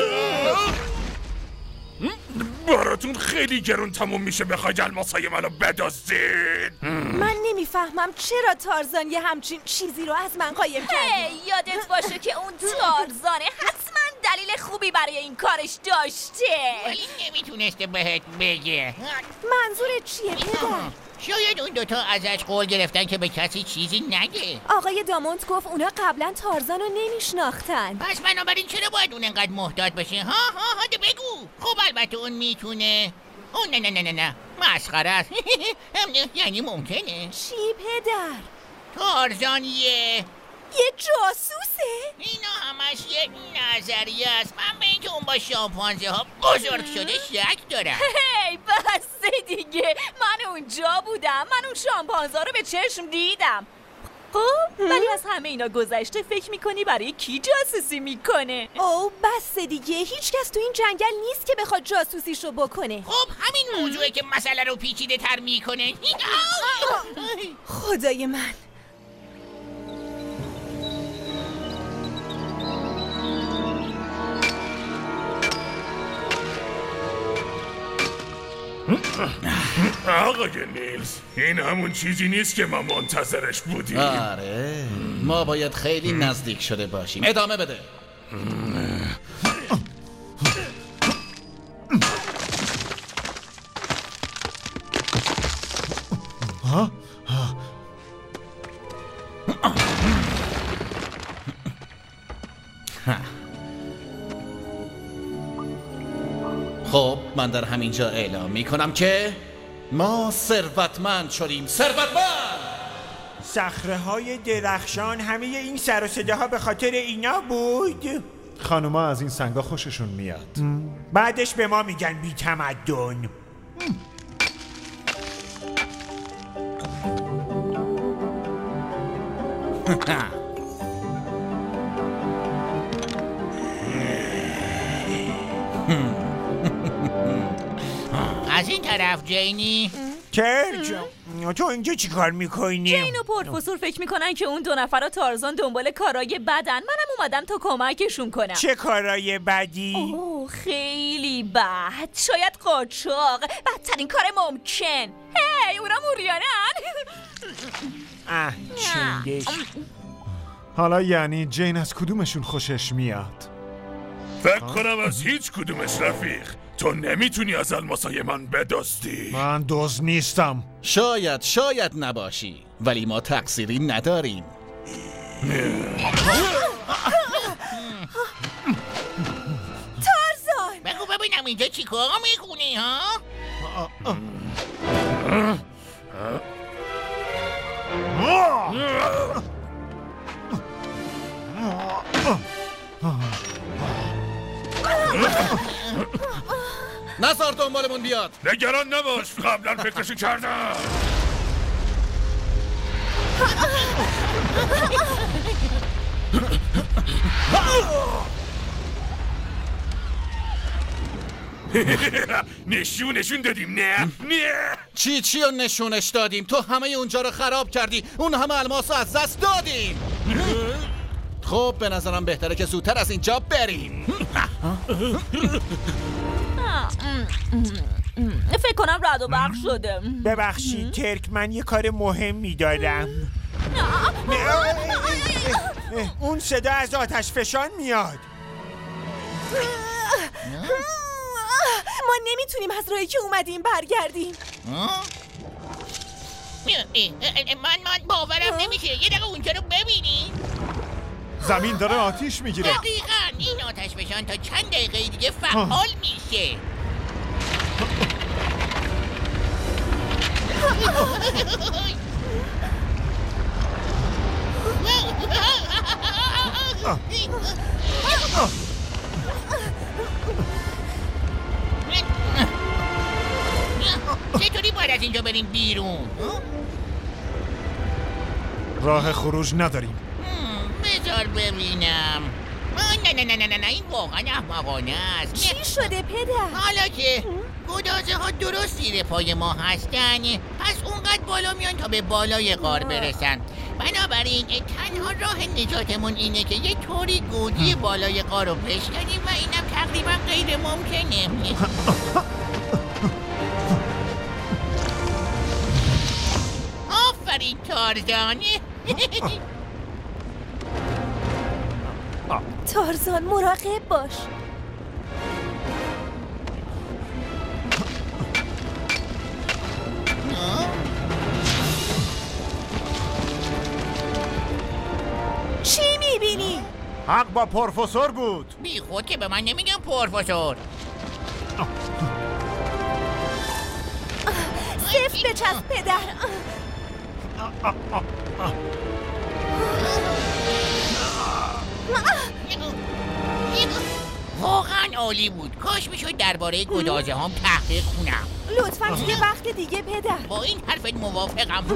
Speaker 13: براتون خیلی گرون تموم میشه بخواید الماسای منو بدزدید.
Speaker 3: من نمیفهمم چرا تارزان یه همچین چیزی رو از من قایم کرد.
Speaker 5: هی یادت باشه که اون تارزانه حتما دلیل خوبی برای این کارش داشته،
Speaker 11: ولی نمیتونسته بهت بگه.
Speaker 3: منظورت چیه پدر؟
Speaker 11: شاید اون دوتا ازش قول گرفتن که به کسی چیزی نگه.
Speaker 3: آقای دامونت گفت اونا قبلا تارزان رو نمیشناختن.
Speaker 11: پس بنابراین چرا باید اون انقدر محتاط باشه؟ ها ها ها بگو. خب البته اون میتونه. اون نه نه نه نه نه مسخره است. یعنی ممکنه.
Speaker 3: چی پدر؟
Speaker 11: تارزان یه
Speaker 3: یه جاسوسه؟
Speaker 11: اینا همش یه نظریه است. من به اینکه اون با شامپانزه ها بزرگ شده شک دارم.
Speaker 5: هی بس دیگه، من اونجا بودم، من اون شامپانزه رو به چشم دیدم. خب ولی از همه اینا گذشته فکر میکنی برای کی جاسوسی میکنه؟
Speaker 3: او بس دیگه، هیچ کس تو این جنگل نیست که بخواد جاسوسیشو بکنه.
Speaker 11: خب همین موضوعه که مسئله رو پیچیده تر میکنه.
Speaker 3: خدای من.
Speaker 13: آقای نیلز، این همون چیزی نیست که ما منتظرش بودیم.
Speaker 14: آره ما باید خیلی نزدیک شده باشیم. ادامه بده.
Speaker 4: ها؟
Speaker 14: خب من در همینجا اعلام میکنم که ما ثروتمند شدیم. ثروتمند!
Speaker 6: صخره های درخشان، همه این سر و صداها به خاطر اینا بود؟
Speaker 4: خانوما از این سنگا خوششون میاد.
Speaker 6: بعدش به ما میگن بی تمدن.
Speaker 11: از این طرف جینی.
Speaker 6: کرج تو اینجا چی کار میکنی؟
Speaker 5: جین و پروفسور فکر میکنن که اون دو نفر تارزان دنبال کارای بدن. منم اومدم تا کمکشون کنم.
Speaker 6: چه کارای بدی؟
Speaker 5: اوه خیلی بد، شاید قاچاق، بدترین کار ممکن. هی اونا موریانن.
Speaker 6: اه چندش.
Speaker 4: حالا یعنی جین از کدومشون خوشش میاد؟
Speaker 13: فکر کنم از هیچ کدومش رفیق. تو نمیتونی از الماسای من بدزدی.
Speaker 4: من دوز نیستم.
Speaker 14: شاید شاید نباشی ولی ما تقصیری نداریم.
Speaker 3: تارزان
Speaker 11: بگو ببینم اینجا چی کار میکنی ها؟
Speaker 14: نزار دنبالمون بیاد.
Speaker 13: نگران نباش، قبلا فکرشو کردم. نشون نشون دادیم نه نه.
Speaker 14: چی چی رو نشونش دادیم؟ تو همه اونجا رو خراب کردی. اون همه الماس رو از دست دادیم. خب خب به نظرم بهتره که زودتر از اینجا بریم.
Speaker 5: فکر کنم رد و برق شده.
Speaker 6: ببخشید ترک، من یه کار مهمی دارم. اون صدا از آتش فشان میاد.
Speaker 3: ما نمیتونیم از راهی که اومدیم برگردیم.
Speaker 11: من من باورم نمیشه. یه دقیقه اونجا رو ببینی.
Speaker 4: زمین داره آتیش میگیره.
Speaker 11: دقیقاً این آتش فشان تا چند دقیقه دیگه فعال میشه. چطوری باید از اینجا بریم بیرون؟
Speaker 4: راه خروج نداریم.
Speaker 11: بذار ببینم. نه نه نه نه نه این واقعا احمقانه است.
Speaker 3: چی شده پدر؟
Speaker 11: حالا که گدازه ها درست زیر پای ما هستن، پس اونقدر بالا میان تا به بالای غار برسن. بنابراین تنها راه نجاتمون اینه که یه طوری گودی بالای غار رو بشکنیم و اینم تقریبا غیر ممکنه. آفرین تارزان.
Speaker 3: تارزان مراقب باش. چی میبینی؟
Speaker 4: حق با پروفسور بود.
Speaker 11: بی خود که به من نمیگم پروفسور.
Speaker 3: صفر بچسب پدر.
Speaker 11: واقعا عالی بود. کاش میشد درباره گدازه هم تحقیق کنم.
Speaker 3: لطفاً توی وقت دیگه پدر.
Speaker 11: با این حرفت موافقم.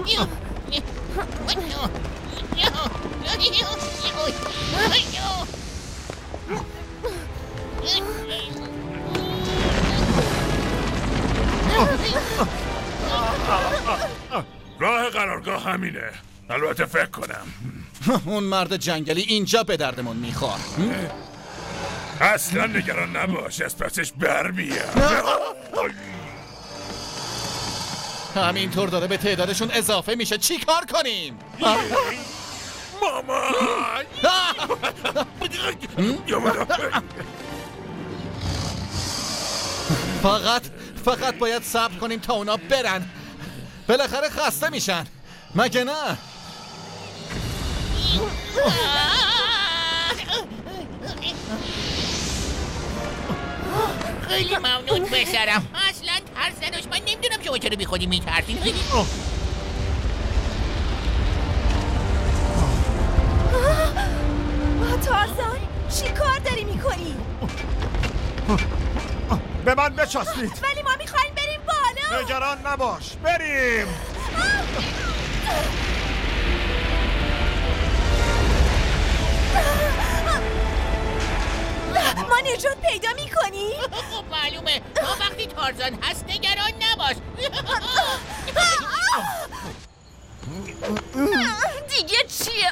Speaker 13: راه قرارگاه همینه. البته فکر کنم
Speaker 14: اون مرد جنگلی اینجا به دردمون میخواد.
Speaker 13: اصلا نگران نباش، از پسش برمیاد.
Speaker 14: همینطور داره به تعدادشون اضافه میشه. چی کار کنیم؟
Speaker 13: مامان
Speaker 14: فقط فقط باید صبر کنیم تا اونا برن. بالاخره خسته میشن مگه نه؟
Speaker 11: خیلی ممنون پسرم. اصلا ترس نداشت. من نمیدونم شما چرا بی خودی میترسین.
Speaker 3: تارزان چی کار داری میکنی؟
Speaker 4: به من بچسبید.
Speaker 3: ولی ما میخوایم بریم بالا.
Speaker 4: نگران نباش، بریم.
Speaker 3: ما نجات پیدا میکنی؟
Speaker 11: خب معلومه. تا وقتی تارزان هست نگران نباش.
Speaker 5: دیگه چیه؟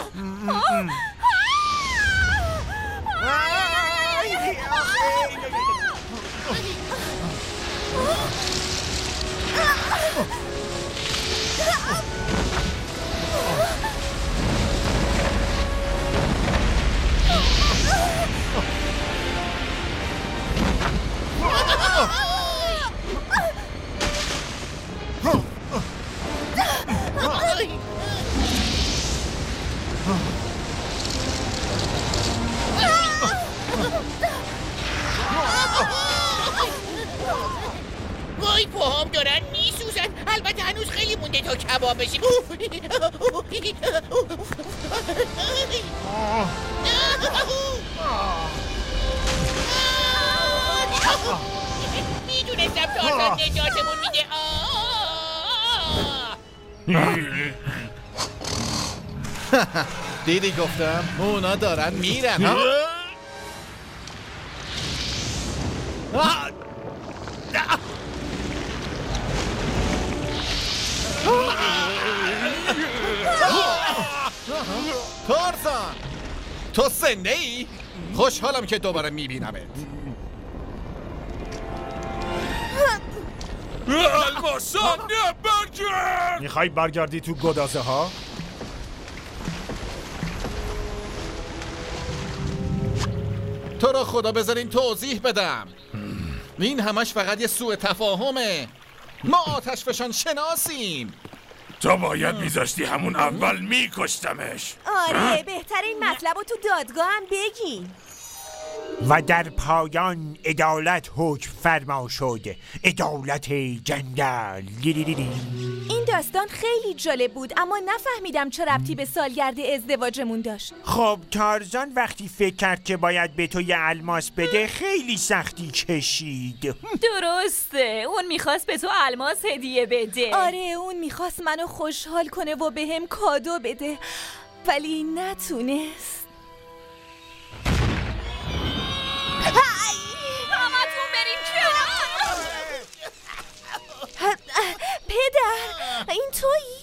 Speaker 11: وای پاهم دارن میسوزن. البته هنوز خیلی مونده تا کباب بشیم. میدونستم تارزان نجاتمون میده.
Speaker 14: دیدی گفتم اونا دارن میرن. تارزان زنده ای؟ خوشحالم که دوباره میبینمت.
Speaker 13: الماسا نه برگرد!
Speaker 4: میخوای برگردی تو گدازه ها؟
Speaker 14: تو را خدا بذارین توضیح بدم. این همش فقط یه سوء تفاهمه. ما آتش فشان شناسیم.
Speaker 13: تو باید میذاشتی همون اول میکشتمش.
Speaker 3: آره بهتر این مطلب رو تو دادگاه هم بگین.
Speaker 16: و در پایان عدالت حکم فرما شد. عدالت جنگل.
Speaker 3: این داستان خیلی جالب بود اما نفهمیدم چه ربطی به سالگرد ازدواجمون داشت.
Speaker 16: خب تارزان وقتی فکر کرد که باید به تو یه الماس بده خیلی سختی کشید.
Speaker 5: درسته، اون میخواست به تو الماس هدیه بده.
Speaker 3: آره اون میخواست منو خوشحال کنه و به هم کادو بده ولی نتونست.
Speaker 5: همتون بریم کنار.
Speaker 3: پدر این تویی؟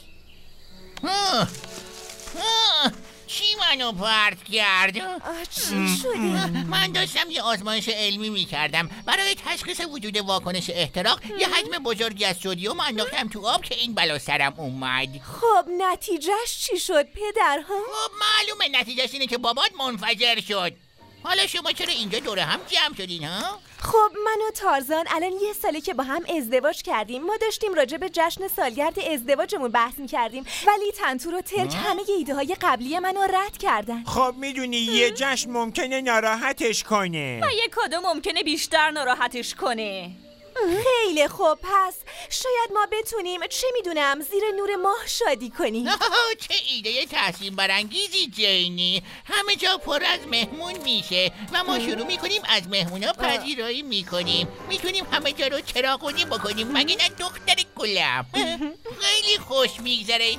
Speaker 11: چی منو پرت کرد؟
Speaker 3: چی شده؟
Speaker 11: من داشتم یه آزمایش علمی میکردم برای تشخیص وجود واکنش احتراق. یه حجم بزرگی از سدیم انداختم تو آب که این بلا سرم اومد.
Speaker 3: خب نتیجهش چی شد پدر ها؟
Speaker 11: خب معلومه نتیجهش اینه که بابات منفجر شد. حالا شما چرا اینجا دوره هم جمع شدین ها؟
Speaker 3: خب من و تارزان الان یه ساله که با هم ازدواج کردیم. ما داشتیم راجع به جشن سالگرد ازدواجمون بحث می‌کردیم ولی تنتور و ترک همه ایده های قبلی منو رد کردن.
Speaker 16: خب میدونی یه جشن ممکنه ناراحتش کنه
Speaker 5: و یه کادو ممکنه بیشتر ناراحتش کنه.
Speaker 3: خیلی خوب پس شاید ما بتونیم چه میدونم زیر نور ماه شادی کنیم.
Speaker 11: چه ایده تحسین برانگیزی جینی. همه جا پر از مهمون میشه و ما شروع میکنیم از مهمونا پذیرایی میکنیم. میتونیم همه جا رو چراغونی بکنیم مگه نه دختر گلم؟ خیلی خوش میگذره.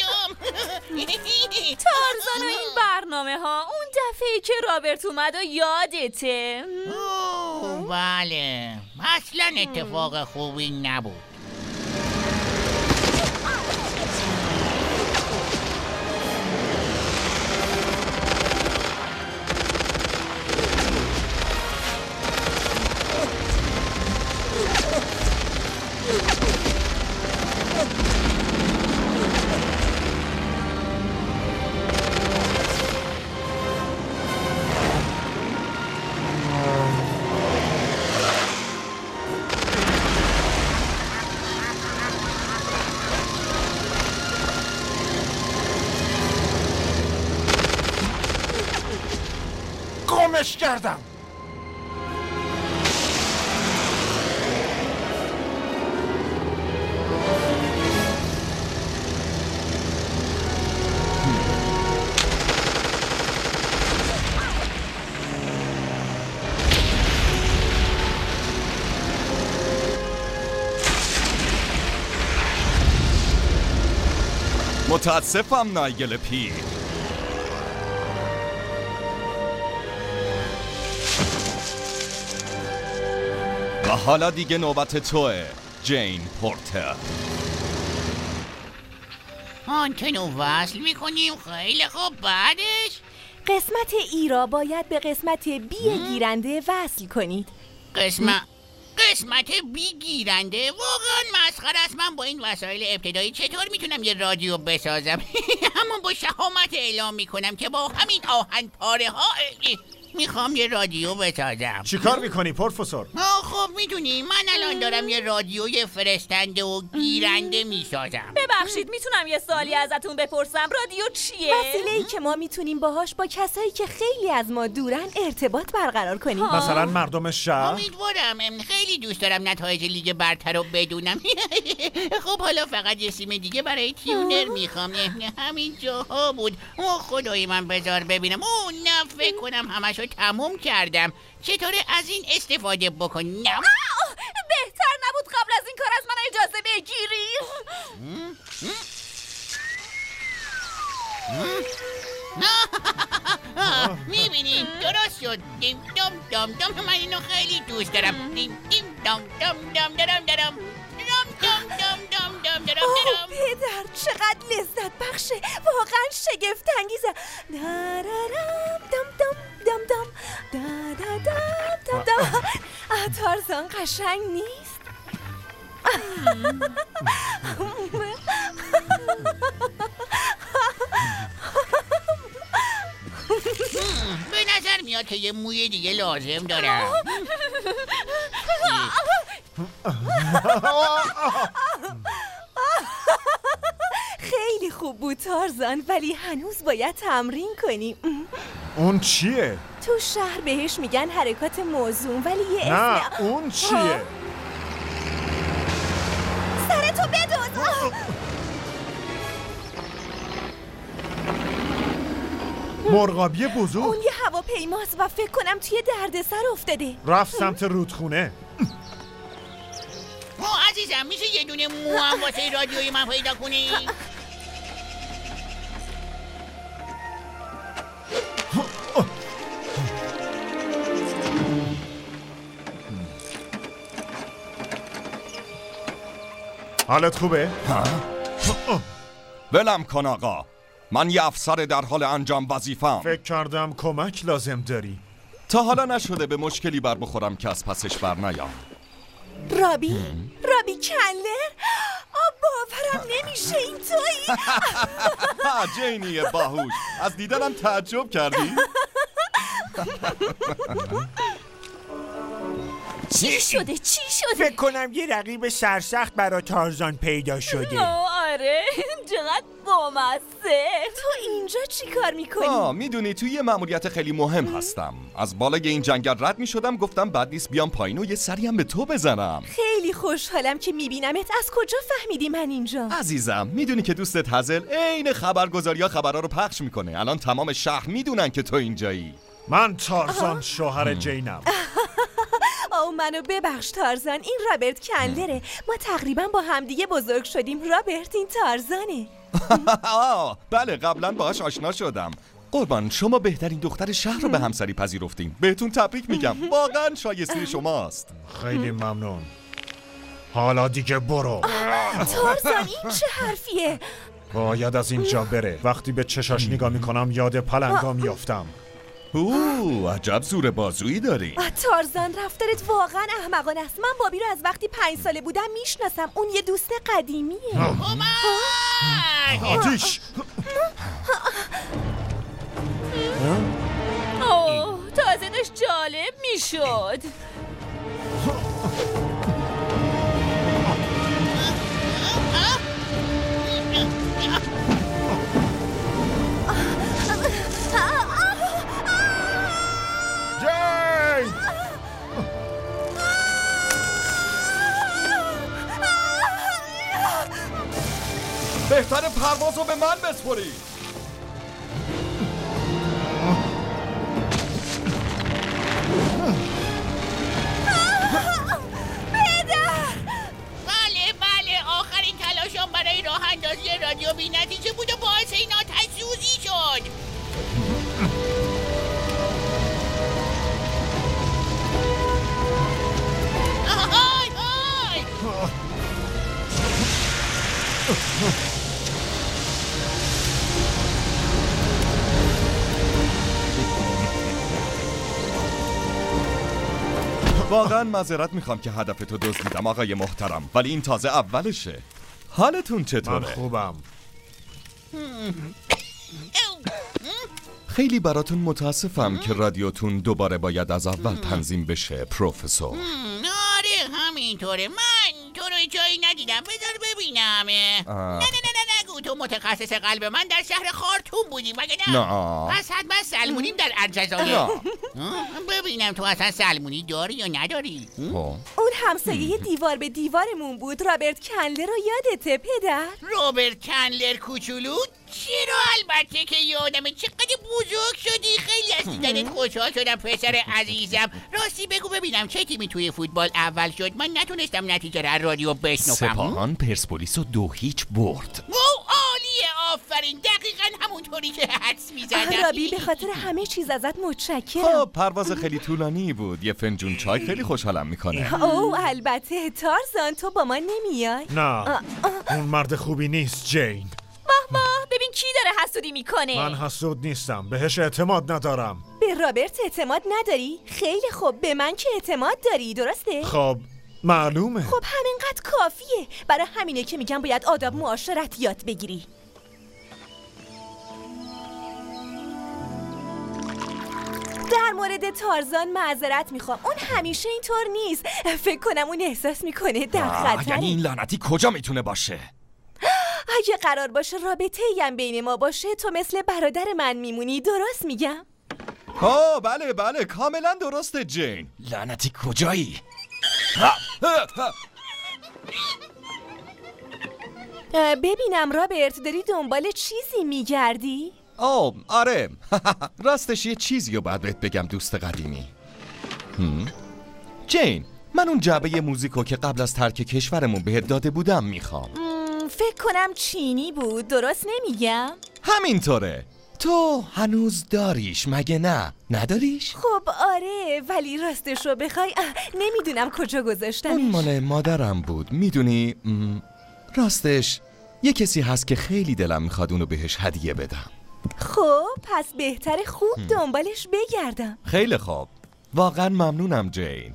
Speaker 5: تارزان و این برنامه ها اون دفعه که رابرت اومد و یادته؟
Speaker 11: اوه بله اصلا اتفاق خوبی نبود.
Speaker 4: گمش کردم.
Speaker 17: متاسفم نایگل پیر. و حالا دیگه نوبت توه جین پورتر.
Speaker 11: آنتنو وصل میکنیم. خیلی خوب بعدش
Speaker 3: قسمت ای را باید به قسمت بی گیرنده وصل کنید.
Speaker 11: قسمت قسمت بی گیرنده واقعا مسخره است. من با این وسایل ابتدایی چطور میتونم یه رادیو بسازم؟ اما با شهامت اعلام میکنم که با همین آهن پاره ها میخوام یه رادیو بسازم.
Speaker 4: چی کار میکنی پروفسور؟
Speaker 11: آه خب میدونی من الان دارم یه رادیوی فرستنده و گیرنده میسازم.
Speaker 5: ببخشید میتونم یه سوالی ازتون بپرسم؟ رادیو چیه؟
Speaker 3: وسیله‌ای که ما میتونیم باهاش با کسایی که خیلی از ما دورن ارتباط برقرار کنیم.
Speaker 4: مثلا مردم شهر؟
Speaker 11: امیدوارم. خیلی دوست دارم نتایج لیگ برتر رو بدونم. خب حالا فقط یه سیم دیگه برای تیونر میخوام. همین جاها بود. اوه خدای من بذار ببینم. اوه نه فکر کنم همشو تموم کردم. چطوره از این استفاده بکنم؟
Speaker 5: بهتر نبود قبل از این کار از من اجازه بگیری؟
Speaker 11: میبینی درست شد. دیم دم دم دم. من اینو خیلی دوست دارم. دیم دیم دم دم دم درم درم. دم دم دم دم درم درم
Speaker 3: آه
Speaker 11: درم.
Speaker 3: پدر چقدر لذت بخشه، واقعا شگفت انگیزه. دارارم دم دم دم دم دادادم دم دم. آه، تارزان قشنگ نیست؟
Speaker 11: به نظر میاد که یه موی دیگه لازم دارم.
Speaker 3: خیلی خوب بود تارزان، ولی هنوز باید تمرین کنیم.
Speaker 4: اون چیه؟
Speaker 3: تو شهر بهش میگن حرکات موزون، ولی یه
Speaker 4: نه
Speaker 3: اسم
Speaker 4: اون چیه؟
Speaker 3: سرتو بدوز.
Speaker 4: مرغابی بزرگ؟
Speaker 3: اون یه هواپیماست و فکر کنم توی دردسر افتاده.
Speaker 4: رفت سمت رودخونه.
Speaker 11: او عزیزم میشه یه دونه مو هم واسه رادیوی من پیدا کنی؟
Speaker 4: حالت خوبه؟
Speaker 17: ولم کن آقا، من یه افسر در حال انجام وظیفه‌ام.
Speaker 4: فکر کردم کمک لازم داری.
Speaker 17: تا حالا نشده به مشکلی بر بخورم که از پسش بر نیام.
Speaker 3: رابی؟ رابی کلر؟ آه باورم نمیشه این تویی؟
Speaker 17: جینی باهوش، از دیدنم تعجب کردی؟
Speaker 3: چی شده؟ چی شده؟
Speaker 16: فکر کنم یه رقیب سرسخت برا تارزان پیدا شده.
Speaker 5: آره چقدر بامزه.
Speaker 3: تو اینجا چی کار میکنی؟
Speaker 17: آه میدونی توی یه مأموریت خیلی مهم هستم. از بالای این جنگل رد میشدم، گفتم بد نیست بیام پایین و یه سری هم به تو بزنم.
Speaker 3: خیلی خوشحالم که میبینمت. از کجا فهمیدی من اینجا؟
Speaker 17: عزیزم میدونی که دوستت هزل عین خبرگزاری ها خبرها رو پخش میکنه. الان تمام شهر میدونن که تو اینجایی.
Speaker 4: من تارزان شوهر جینم.
Speaker 3: او منو ببخش تارزان، این رابرت کندلره. ما تقریبا با همدیگه بزرگ شدیم. رابرت این تارزانه.
Speaker 17: آه بله قبلا باهاش آشنا شدم. قربان شما بهترین دختر شهر رو به همسری پذیرفتین. بهتون تبریک میگم، واقعا شایسته شماست.
Speaker 4: خیلی ممنون. حالا دیگه برو.
Speaker 3: تارزان این چه حرفیه؟
Speaker 4: باید از اینجا بره. وقتی به چشاش نگاه میکنم یاد پلنگا میافتم.
Speaker 17: اوه عجب زور بازویی داری.
Speaker 3: تارزان رفتارت واقعا احمقانه است. من بابی رو از وقتی پنج ساله بودم میشناسم. اون یه دوست قدیمیه.
Speaker 4: آتیش.
Speaker 5: اوه تازه داشت جالب میشد.
Speaker 17: بهتر پرواز رو به من بسپاری.
Speaker 11: بله بله آخرین تلاشم برای راه اندازی رادیو بی نتیجه بود و باعث این آتش سوزی شد. آهای آهای
Speaker 17: واقعا معذرت میخوام که هدفتو دزدیدم آقای محترم، ولی این تازه اولشه. حالتون چطوره؟
Speaker 4: من خوبم.
Speaker 17: خیلی براتون متاسفم که رادیوتون دوباره باید از اول تنظیم بشه پروفسور.
Speaker 11: آره همینطوره. من تو رو جایی ندیدم، بذار ببینم. نه نه نه نه نگو تو متخصص قلب من در شهر خارتوم بودی مگه نه؟
Speaker 17: نه
Speaker 11: پس حتما سلمونیم در الجزایر. ببینم تو اصلا سلمونی داری یا نداری؟
Speaker 3: اون همسایه دیوار به دیوارمون بود. رابرت کندلر رو یادته پدر؟
Speaker 11: رابرت کندلر کوچولو؟ چرا البته که یادمه. چقدر بزرگ شدی. خیلی از دیدنت خوشحال شدم پسر عزیزم. راستی بگو ببینم چه تیمی توی فوتبال اول شد؟ من نتونستم نتیجه را رادیو بشنوم.
Speaker 17: سپاهان پرسپولیس و دو هیچ برد.
Speaker 11: او عالیه آفرین. آفرین، دقیقاً همونطوری که حدس می‌زدم.
Speaker 3: رابی به خاطر همه چیز ازت متشکرم.
Speaker 17: خب پرواز خیلی طولانی بود. یه فنجون چای خیلی خوشحالم میکنه.
Speaker 3: او البته تارزان تو با ما نمیای؟
Speaker 4: نه اون مرد خوبی نیست جین.
Speaker 5: واه واه ببین کی داره حسودی میکنه.
Speaker 4: من حسود نیستم، بهش اعتماد ندارم.
Speaker 3: به رابرت اعتماد نداری؟ خیلی خوب، به من که اعتماد داری، درسته؟
Speaker 4: خب معلومه.
Speaker 3: خب همینقدر کافیه. برای همینه که میگم باید آداب معاشرت یاد بگیری. در مورد تارزان معذرت میخوام، اون همیشه اینطور نیست. فکر کنم اون احساس میکنه در خطر.
Speaker 17: یعنی این لعنتی کجا میتونه باشه؟
Speaker 3: اگه قرار باشه رابطه ایم بین ما باشه تو مثل برادر من میمونی، درست میگم؟
Speaker 17: آه بله بله کاملا درسته جین. لعنتی کجایی؟
Speaker 3: ببینم رابرت داری دنبال چیزی میگردی؟
Speaker 17: آه آره راستش یه چیزی رو باید بهت بگم دوست قدیمی. هم؟ جین من اون جعبه موزیکو که قبل از ترک کشورمون بهت داده بودم میخوام.
Speaker 3: فکر کنم چینی بود، درست نمیگم؟
Speaker 17: همینطوره. تو هنوز داریش مگه نه؟ نداریش؟
Speaker 3: خب آره ولی راستش رو بخوای نمیدونم کجا گذاشتمش.
Speaker 17: اون مال مادرم بود میدونی. راستش یه کسی هست که خیلی دلم میخواد اونو بهش هدیه بدم.
Speaker 3: خب پس بهتر خوب دنبالش بگردم.
Speaker 17: خیلی خوب، واقعا ممنونم جین.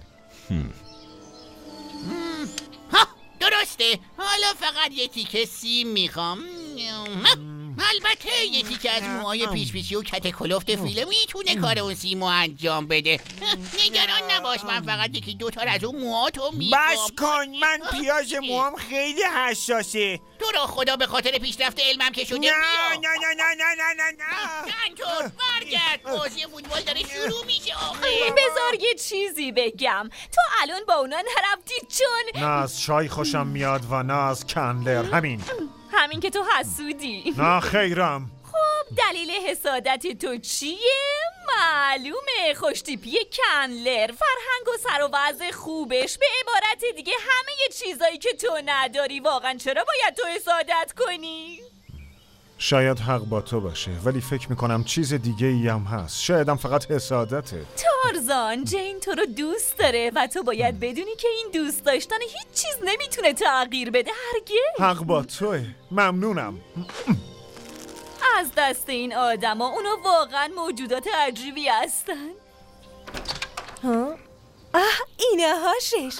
Speaker 11: ها درسته، حالا فقط یه تیکه سیم میخوام. البته یه تیکه از موهای پیش پیشی و کت کلفت فیله میتونه کار اون سیمو انجام بده. نگران نباش، من فقط یکی دو تا از اون موهاتو میخوام.
Speaker 16: بس کن، من پیاز موهام خیلی حساسه.
Speaker 11: تو رو خدا به خاطر پیشرفت علمم که شده
Speaker 16: نه
Speaker 11: بیا.
Speaker 16: نه نه نه نه نه نه نه
Speaker 11: کنتور برگرد، بازی فوتبال داره شروع میشه آخه.
Speaker 5: بذار یه چیزی بگم، تو الان با اونا نرفتی چون
Speaker 4: نه از چای خوشم میاد و نه از کندلر. همین
Speaker 5: همین که تو حسودی.
Speaker 4: نه خیرم.
Speaker 5: خب دلیل حسادت تو چیه؟ معلومه، خوشتیپی کندلر، فرهنگ و سر و وضع خوبش، به عبارت دیگه همه چیزایی که تو نداری. واقعا چرا باید تو حسادت کنی؟
Speaker 4: شاید حق با تو باشه ولی فکر میکنم چیز دیگه ای هم هست. شایدم فقط حسادته.
Speaker 5: تارزان جین تو رو دوست داره و تو باید بدونی که این دوست داشتن هیچ چیز نمیتونه تغییر بده هرگز.
Speaker 4: حق با توه. ممنونم.
Speaker 5: از دست این آدما، اونا واقعا موجودات عجیبی هستن.
Speaker 3: ها؟ آه اینه هاشش.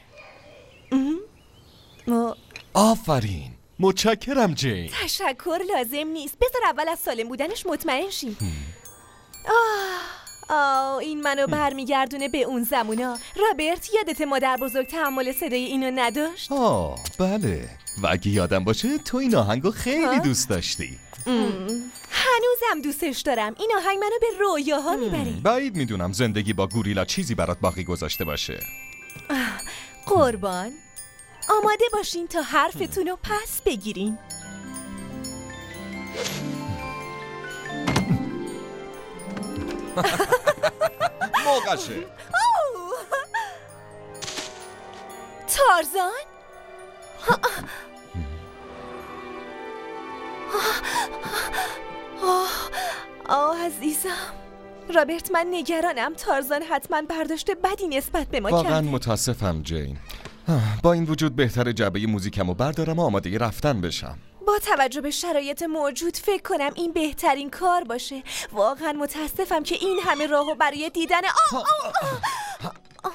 Speaker 17: آفرین، متشکرم جین.
Speaker 3: تشکر لازم نیست، بذار اول از سالم بودنش مطمئن شیم. آه آه این منو برمیگردونه به اون زمونا. رابرت یادت مادر بزرگ تحمل صدای اینو نداشت؟
Speaker 17: آه بله، و اگه یادم باشه تو این آهنگو خیلی دوست داشتی.
Speaker 3: هنوزم دوستش دارم. این آهنگ منو به رویاها میبره.
Speaker 17: بعید میدونم زندگی با گوریلا چیزی برات باقی گذاشته باشه.
Speaker 3: قربان آماده باشین تا حرفتون رو پس بگیرین.
Speaker 17: موقعشه.
Speaker 3: تارزان؟ آه آه عزیزم رابرت، من نگرانم. تارزان حتما برداشت بدی نسبت به ما کرده.
Speaker 17: واقعا متاسفم جین. با این وجود بهتر جعبه موزیکمو بردارم و آماده رفتن بشم.
Speaker 3: با توجه به شرایط موجود فکر کنم این بهترین کار باشه. واقعا متاسفم که این همه راهو برای دیدن آه آه آه آه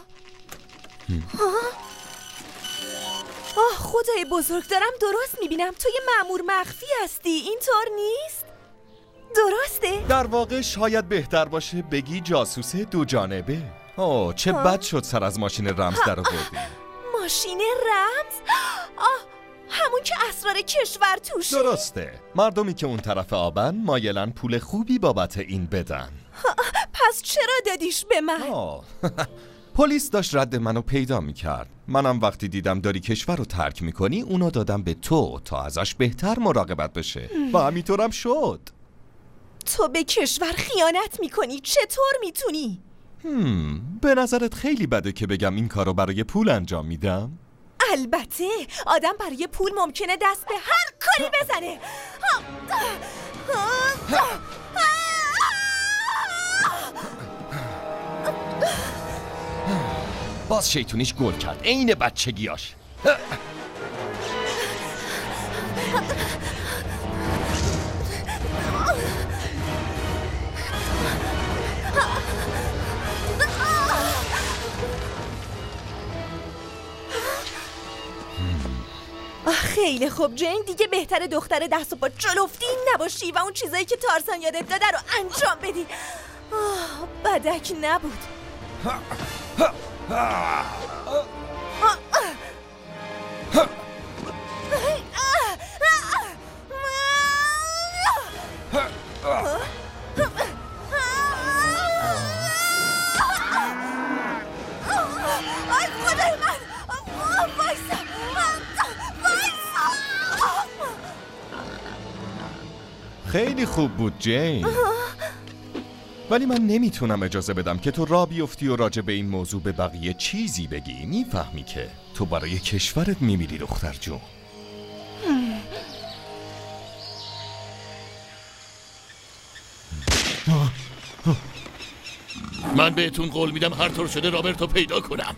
Speaker 3: آه خدای بزرگ، دارم درست میبینم تو یه مأمور مخفی هستی، اینطور نیست؟ درسته؟
Speaker 17: در واقع شاید بهتر باشه بگی جاسوس دو جانبه. آه چه بد شد سر از ماشین رمز در آوردی.
Speaker 3: ماشین رمز؟ آه همون که اسرار کشور توشه.
Speaker 17: درسته، مردمی که اون طرف آبن مایلن پول خوبی بابت این بدن.
Speaker 3: پس چرا دادیش به من؟
Speaker 17: آه پلیس داشت رد منو پیدا میکرد. منم وقتی دیدم داری کشور رو ترک میکنی اونو دادم به تو تا ازش بهتر مراقبت بشه و همینطورم شد.
Speaker 3: تو به کشور خیانت میکنی، چطور میتونی؟
Speaker 17: هم به نظرت خیلی بده که بگم این کارو برای پول انجام میدم؟
Speaker 3: البته آدم برای پول ممکنه دست به هر کاری بزنه.
Speaker 17: باز شیطونیش گل کرد، عین بچگیاش.
Speaker 3: خیلی خوب جین، دیگه بهتره دختر دست و پا جلفتی نباشی و اون چیزایی که تارزان یادت داده رو انجام بدی. آه، بدک نبود.
Speaker 17: خیلی خوب بود جین، ولی من نمیتونم اجازه بدم که تو راه بیفتی و راجع به این موضوع به بقیه چیزی بگی. میفهمی که تو برای کشورت میمیری دختر جون.
Speaker 13: من بهتون قول میدم هر طور شده رابرتو پیدا کنم.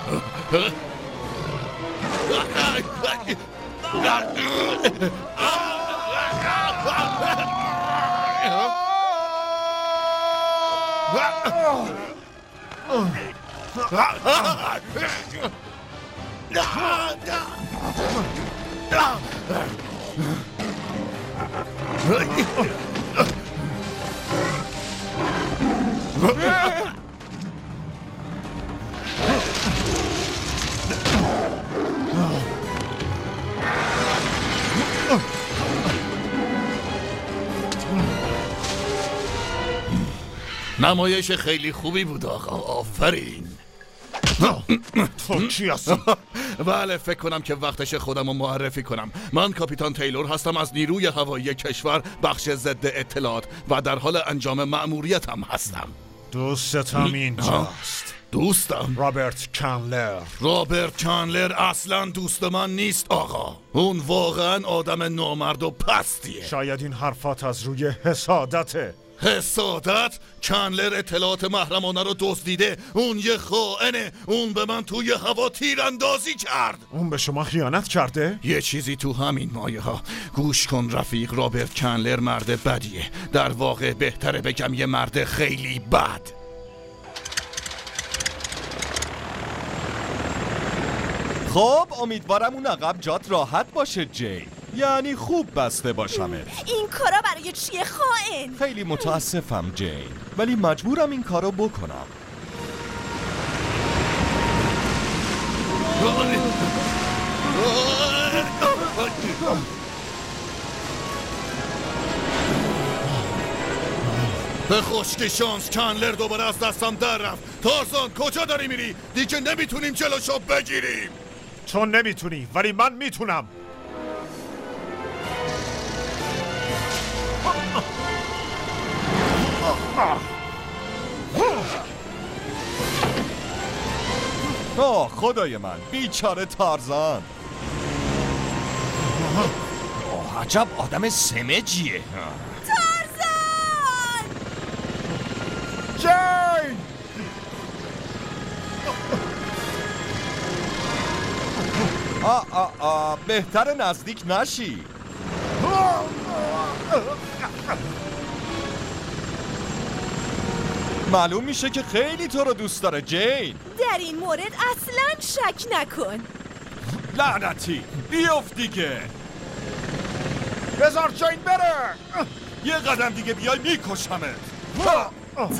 Speaker 13: نمایش خیلی خوبی بود آقا، آفرین.
Speaker 4: تو چی هستی؟
Speaker 13: بله، فکر کنم که وقتش خودم رو معرفی کنم. من کاپیتان تیلور هستم از نیروی هوایی کشور، بخش ضد اطلاعات، و در حال انجام مأموریتم هستم.
Speaker 4: دوستم اینجاست.
Speaker 13: دوستم؟
Speaker 4: رابرت چندلر.
Speaker 13: رابرت چندلر اصلا دوست من نیست آقا. اون واقعا آدم نامرد و پستیه.
Speaker 4: شاید این حرفات از روی حسادته.
Speaker 13: حسادت؟ چندلر اطلاعات محرمانه رو دزدیده. اون یه خائنه. اون به من توی هوا تیراندازی کرد.
Speaker 4: اون به شما خیانت کرده؟
Speaker 13: یه چیزی تو همین مایه ها. گوش کن رفیق، رابرت چندلر مرد بدیه. در واقع بهتره بگم یه مرد خیلی بد.
Speaker 17: خب امیدوارم اون عقب جات راحت باشه جین، یعنی خوب بسته باشمه.
Speaker 3: این کارا برای چیه خائن؟
Speaker 17: خیلی متاسفم جین، ولی مجبورم این کارو بکنم.
Speaker 13: به خشک شانس چندلر دوباره از دستم در رفت. تارزان کجا داری میری؟ دیگه نمیتونیم جلوشو بگیریم.
Speaker 4: تو نمیتونی ولی من میتونم.
Speaker 17: آه خدای من، بیچاره تارزان. آه عجب آدم سمجیه.
Speaker 3: تارزان!
Speaker 4: جین!
Speaker 17: آه آه آه بهتر نزدیک نشی. معلوم میشه که خیلی تو رو دوست داره جین.
Speaker 3: در این مورد اصلا شک نکن.
Speaker 17: لعنتی بیفت دیگه.
Speaker 4: بذار جین بره.
Speaker 17: یه قدم دیگه بیای میکشمت.
Speaker 3: تارزان!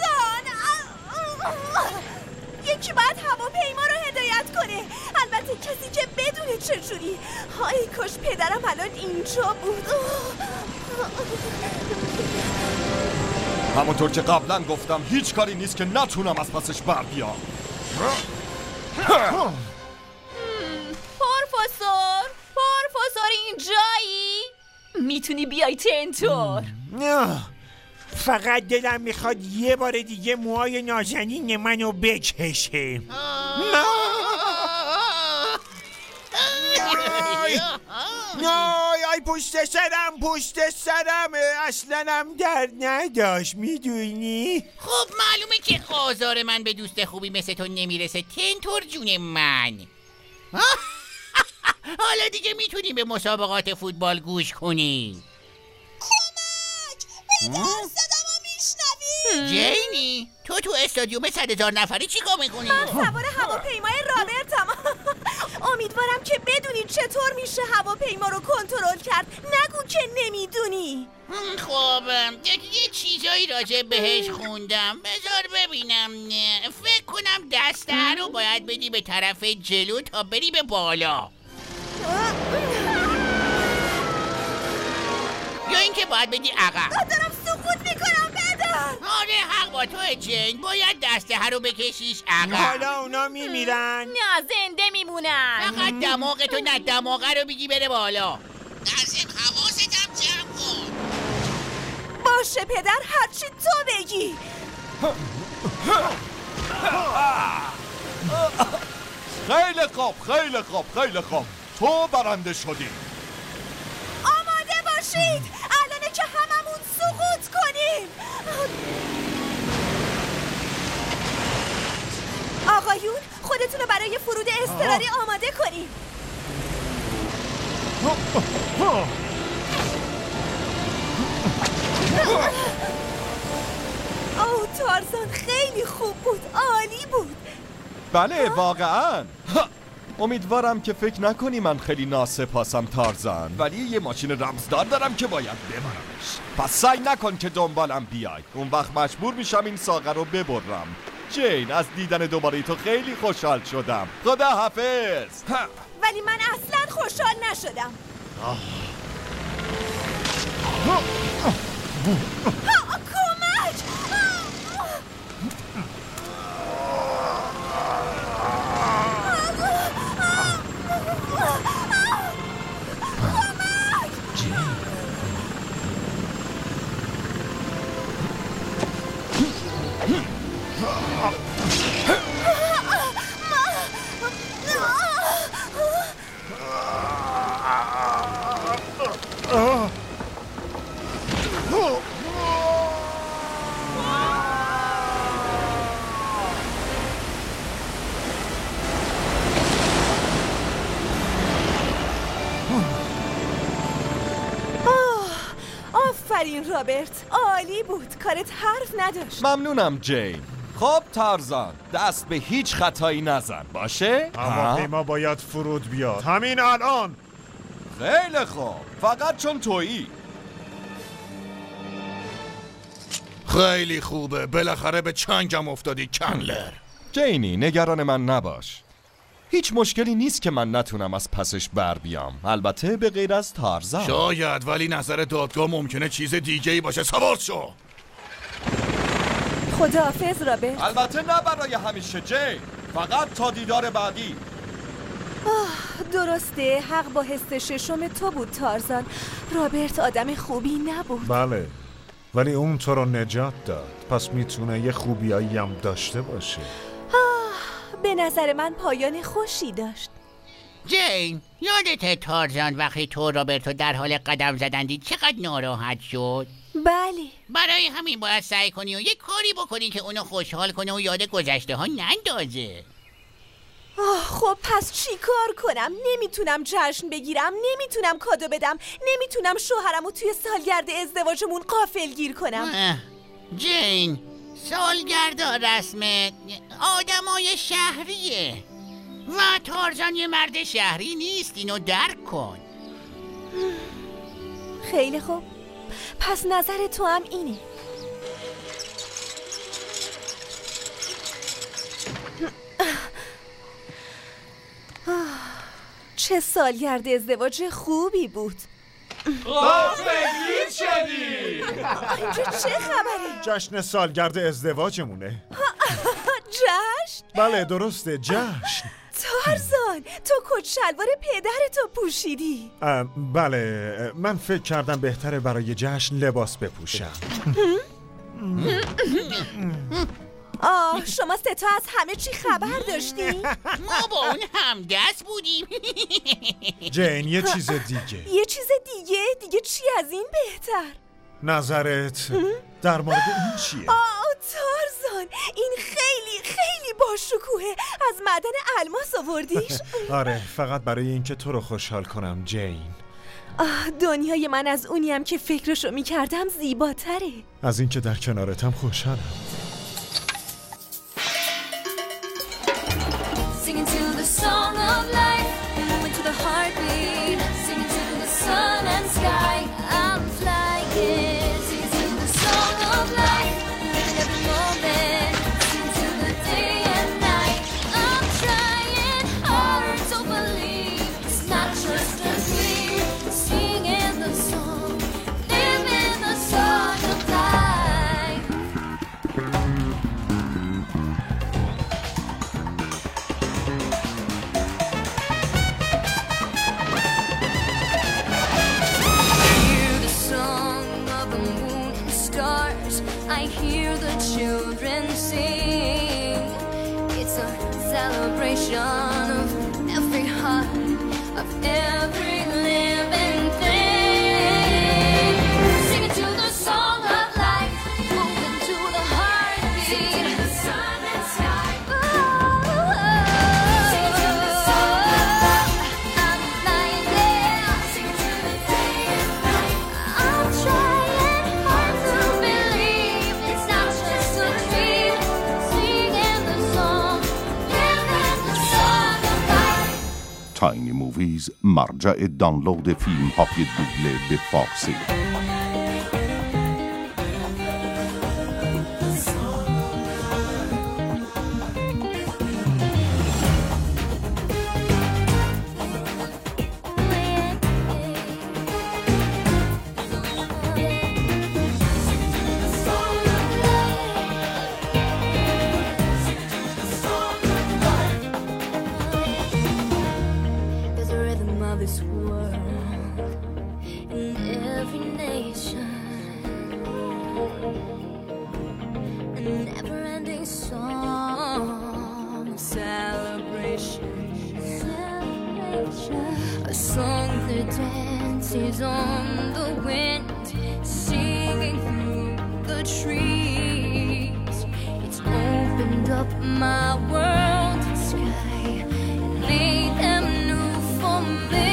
Speaker 3: یکی باید هواپیما رو هدایت کنه. البته کسی که بدونه چجوری. های کاش پدرم الان اینجا بود.
Speaker 17: همونطور که قبلا گفتم هیچ کاری نیست که نتونم از پسش بر بیام.
Speaker 5: پروفسور پروفسور اینجایی؟ میتونی بیای تنتور؟
Speaker 16: نه، فقط دلم میخواد یه بار دیگه موهای نازنین منو بکشه. آی آی پشت سرم پشت سرم اصلا هم درد نداشت میدونی؟
Speaker 11: خب معلومه که آزار من به دوست خوبی مثل تو نمیرسه تنتور جون من. حالا دیگه میتونی به مسابقات فوتبال گوش کنی.
Speaker 10: کمک! صدامو میشنوی؟
Speaker 11: جینی تو تو استادیوم صد هزار نفری چیکار میکنی؟
Speaker 3: من سوار هواپیمای رابرتم. امیدوارم که بدونی چطور میشه هواپیما رو کنترل کرد. نگو که نمیدونی.
Speaker 11: خب یه چیزایی راجع بهش خوندم. بذار ببینم. فکر کنم دسته رو باید بدی به طرف جلو تا بری به بالا، یا اینکه باید بدی عقب.
Speaker 3: دارم سقوط میکنم بدار.
Speaker 11: آره حق با تو جین، باید دسته رو بکشیش عقب.
Speaker 16: حالا اونا میمیرن؟
Speaker 5: نه زنده میمونن.
Speaker 11: فقط دماغ تو نه دماغه رو بگی بره بالا. لازم حواستم جمع کن.
Speaker 3: باشه پدر هرچی تو بگی.
Speaker 1: خیلی خوب خیلی خوب خیلی خوب تو برنده شدی.
Speaker 3: آماده باشید الانه که هممون سقوط کنیم. آقایون خودتون رو برای فرود اضطراری آماده کنیم. اوه تارزان خیلی خوب بود، عالی بود.
Speaker 17: بله واقعا. امیدوارم که فکر نکنی من خیلی ناسپاسم تارزان، ولی یه ماشین رمزدار دارم که باید ببرمش. پس سعی نکن که دنبالم بیای، اون وقت مجبور میشم این ساقه رو ببرم. جین از دیدن دوباره تو خیلی خوشحال شدم. خدا حافظ.
Speaker 3: ولی من اصلا خوشحال نشدم. ها کمک! آفرین رابرت، عالی بود، کارت حرف نداشت.
Speaker 17: ممنونم جین. خب تارزان دست به هیچ خطایی نزن باشه؟
Speaker 4: هواپیما باید فرود بیاد همین الان.
Speaker 17: خیلی خوب فقط چون تویی.
Speaker 13: خیلی خوبه بالاخره به چنگم افتادی کنلر.
Speaker 17: جینی نگران من نباش، هیچ مشکلی نیست که من نتونم از پسش بر بیام، البته به غیر از تارزان.
Speaker 13: شاید، ولی نظر دادگاه ممکنه چیز دیگه‌ای باشه. سوار شو.
Speaker 3: خداحافظ رابرت.
Speaker 17: البته نه برای همیشه جین، فقط تا دیدار بعدی.
Speaker 3: آه درسته، حق با حس ششم تو بود تارزان. رابرت آدم خوبی نبود.
Speaker 4: بله ولی اون تو رو نجات داد، پس میتونه یه خوبیایی هم داشته باشه.
Speaker 3: آه به نظر من پایان خوشی داشت.
Speaker 11: جین یادت تارزان وقتی تو رابرتو در حال قدم زدن دید چقدر ناراحت شد؟
Speaker 3: بله.
Speaker 11: برای همین باید سعی کنی و یه کاری بکنی که اونو خوشحال کنه و یاد گذشته ها نندازه.
Speaker 3: آه خب پس چی کار کنم؟ نمیتونم جشن بگیرم، نمیتونم کادو بدم، نمیتونم شوهرمو توی سالگرد ازدواجمون غافلگیر کنم.
Speaker 11: جین سالگرد رسم آدمای شهریه و تارزان یه مرد شهری نیست، اینو درک کن.
Speaker 3: خیلی خوب پس نظر تو هم اینه. چه سالگرد ازدواج خوبی بود.
Speaker 2: غافلگیر شدی.
Speaker 3: اینجا چه خبره؟
Speaker 4: جشن سالگرد ازدواجمونه.
Speaker 3: جشن؟
Speaker 4: بله درسته جشن.
Speaker 3: تارزان تو کت شلوار پدرتو پوشیدی.
Speaker 4: بله من فکر کردم بهتره برای جشن لباس بپوشم.
Speaker 3: آه شما ستا از همه چی خبر داشتی؟
Speaker 11: ما با اون همدست بودیم.
Speaker 4: جین یه چیز دیگه.
Speaker 3: یه چیز دیگه؟ دیگه چی از این بهتر؟
Speaker 4: نظرت در مورد این چیه؟
Speaker 3: آه تارزان، این خیلی خیلی باشکوهه. از معدن الماس آوردیش؟
Speaker 4: آره، فقط برای اینکه تو رو خوشحال کنم جین.
Speaker 3: آه دنیای من از اونیم که فکرشو میکردم زیباتره.
Speaker 4: از اینکه در کنارتم خوشحالم.
Speaker 2: Singing to the song of life, moving to the heartbeat. Singing to the sun and sky, I'm flying. Singing to the song of life, living every moment. Singing to the day and night, I'm trying hard to believe it's not just a dream. Singing the song, living the song of life. I hear the children sing. It's a celebration of every heart, of every living thing. Singing to the song of life, moving to the heartbeat. Singing to the sun and sky. Oh, singing to the song of life, I'm flying there. Singing to the day and night, I'm trying hard to believe it's not just a dream. Singing the song, living the song of life.
Speaker 18: تاینی موویز، مرجع دانلود فیلم های دوبله به فارسی.
Speaker 2: There's a rhythm of this world in every nation, a never-ending song, celebration, celebration, a song that dances on the wind, singing through the trees. It's opened up my world and sky, made them new for me.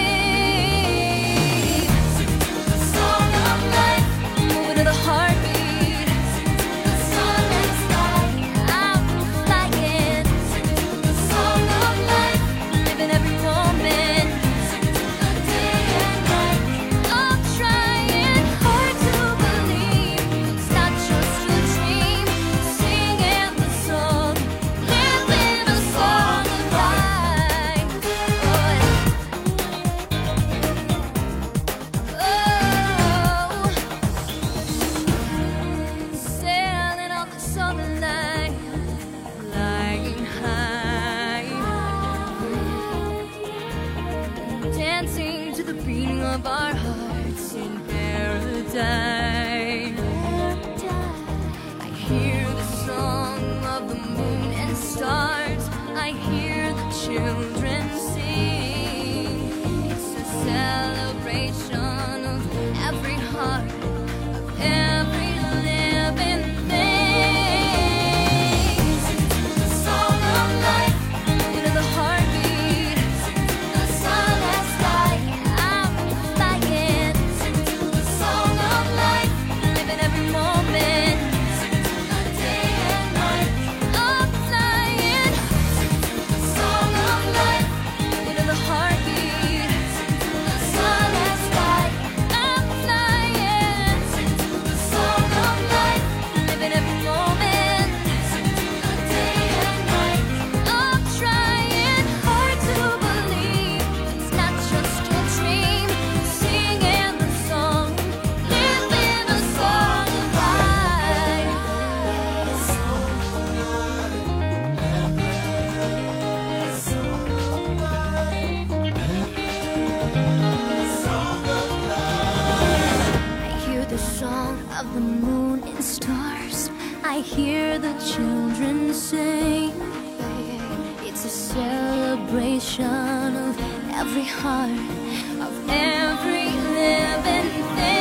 Speaker 2: The song of life, moving to the heartbeat. The sun and sky, I'm flying. The song of life, living every moment. The day and night, I'm trying hard to believe it's not just a dream. Singing the song, living a song of life. Sailing on the summer night, flying high, dancing to the beating of our hearts in paradise. I hear the song of the moon and stars. I hear the children sing. It's a celebration of every heart, of every living thing. The song of life, moving to the heartbeat. The sun and sky, I'm flying. The song of life, living every moment. The day and night, I'm flying. The song of life. a celebration of every heart, of every living thing.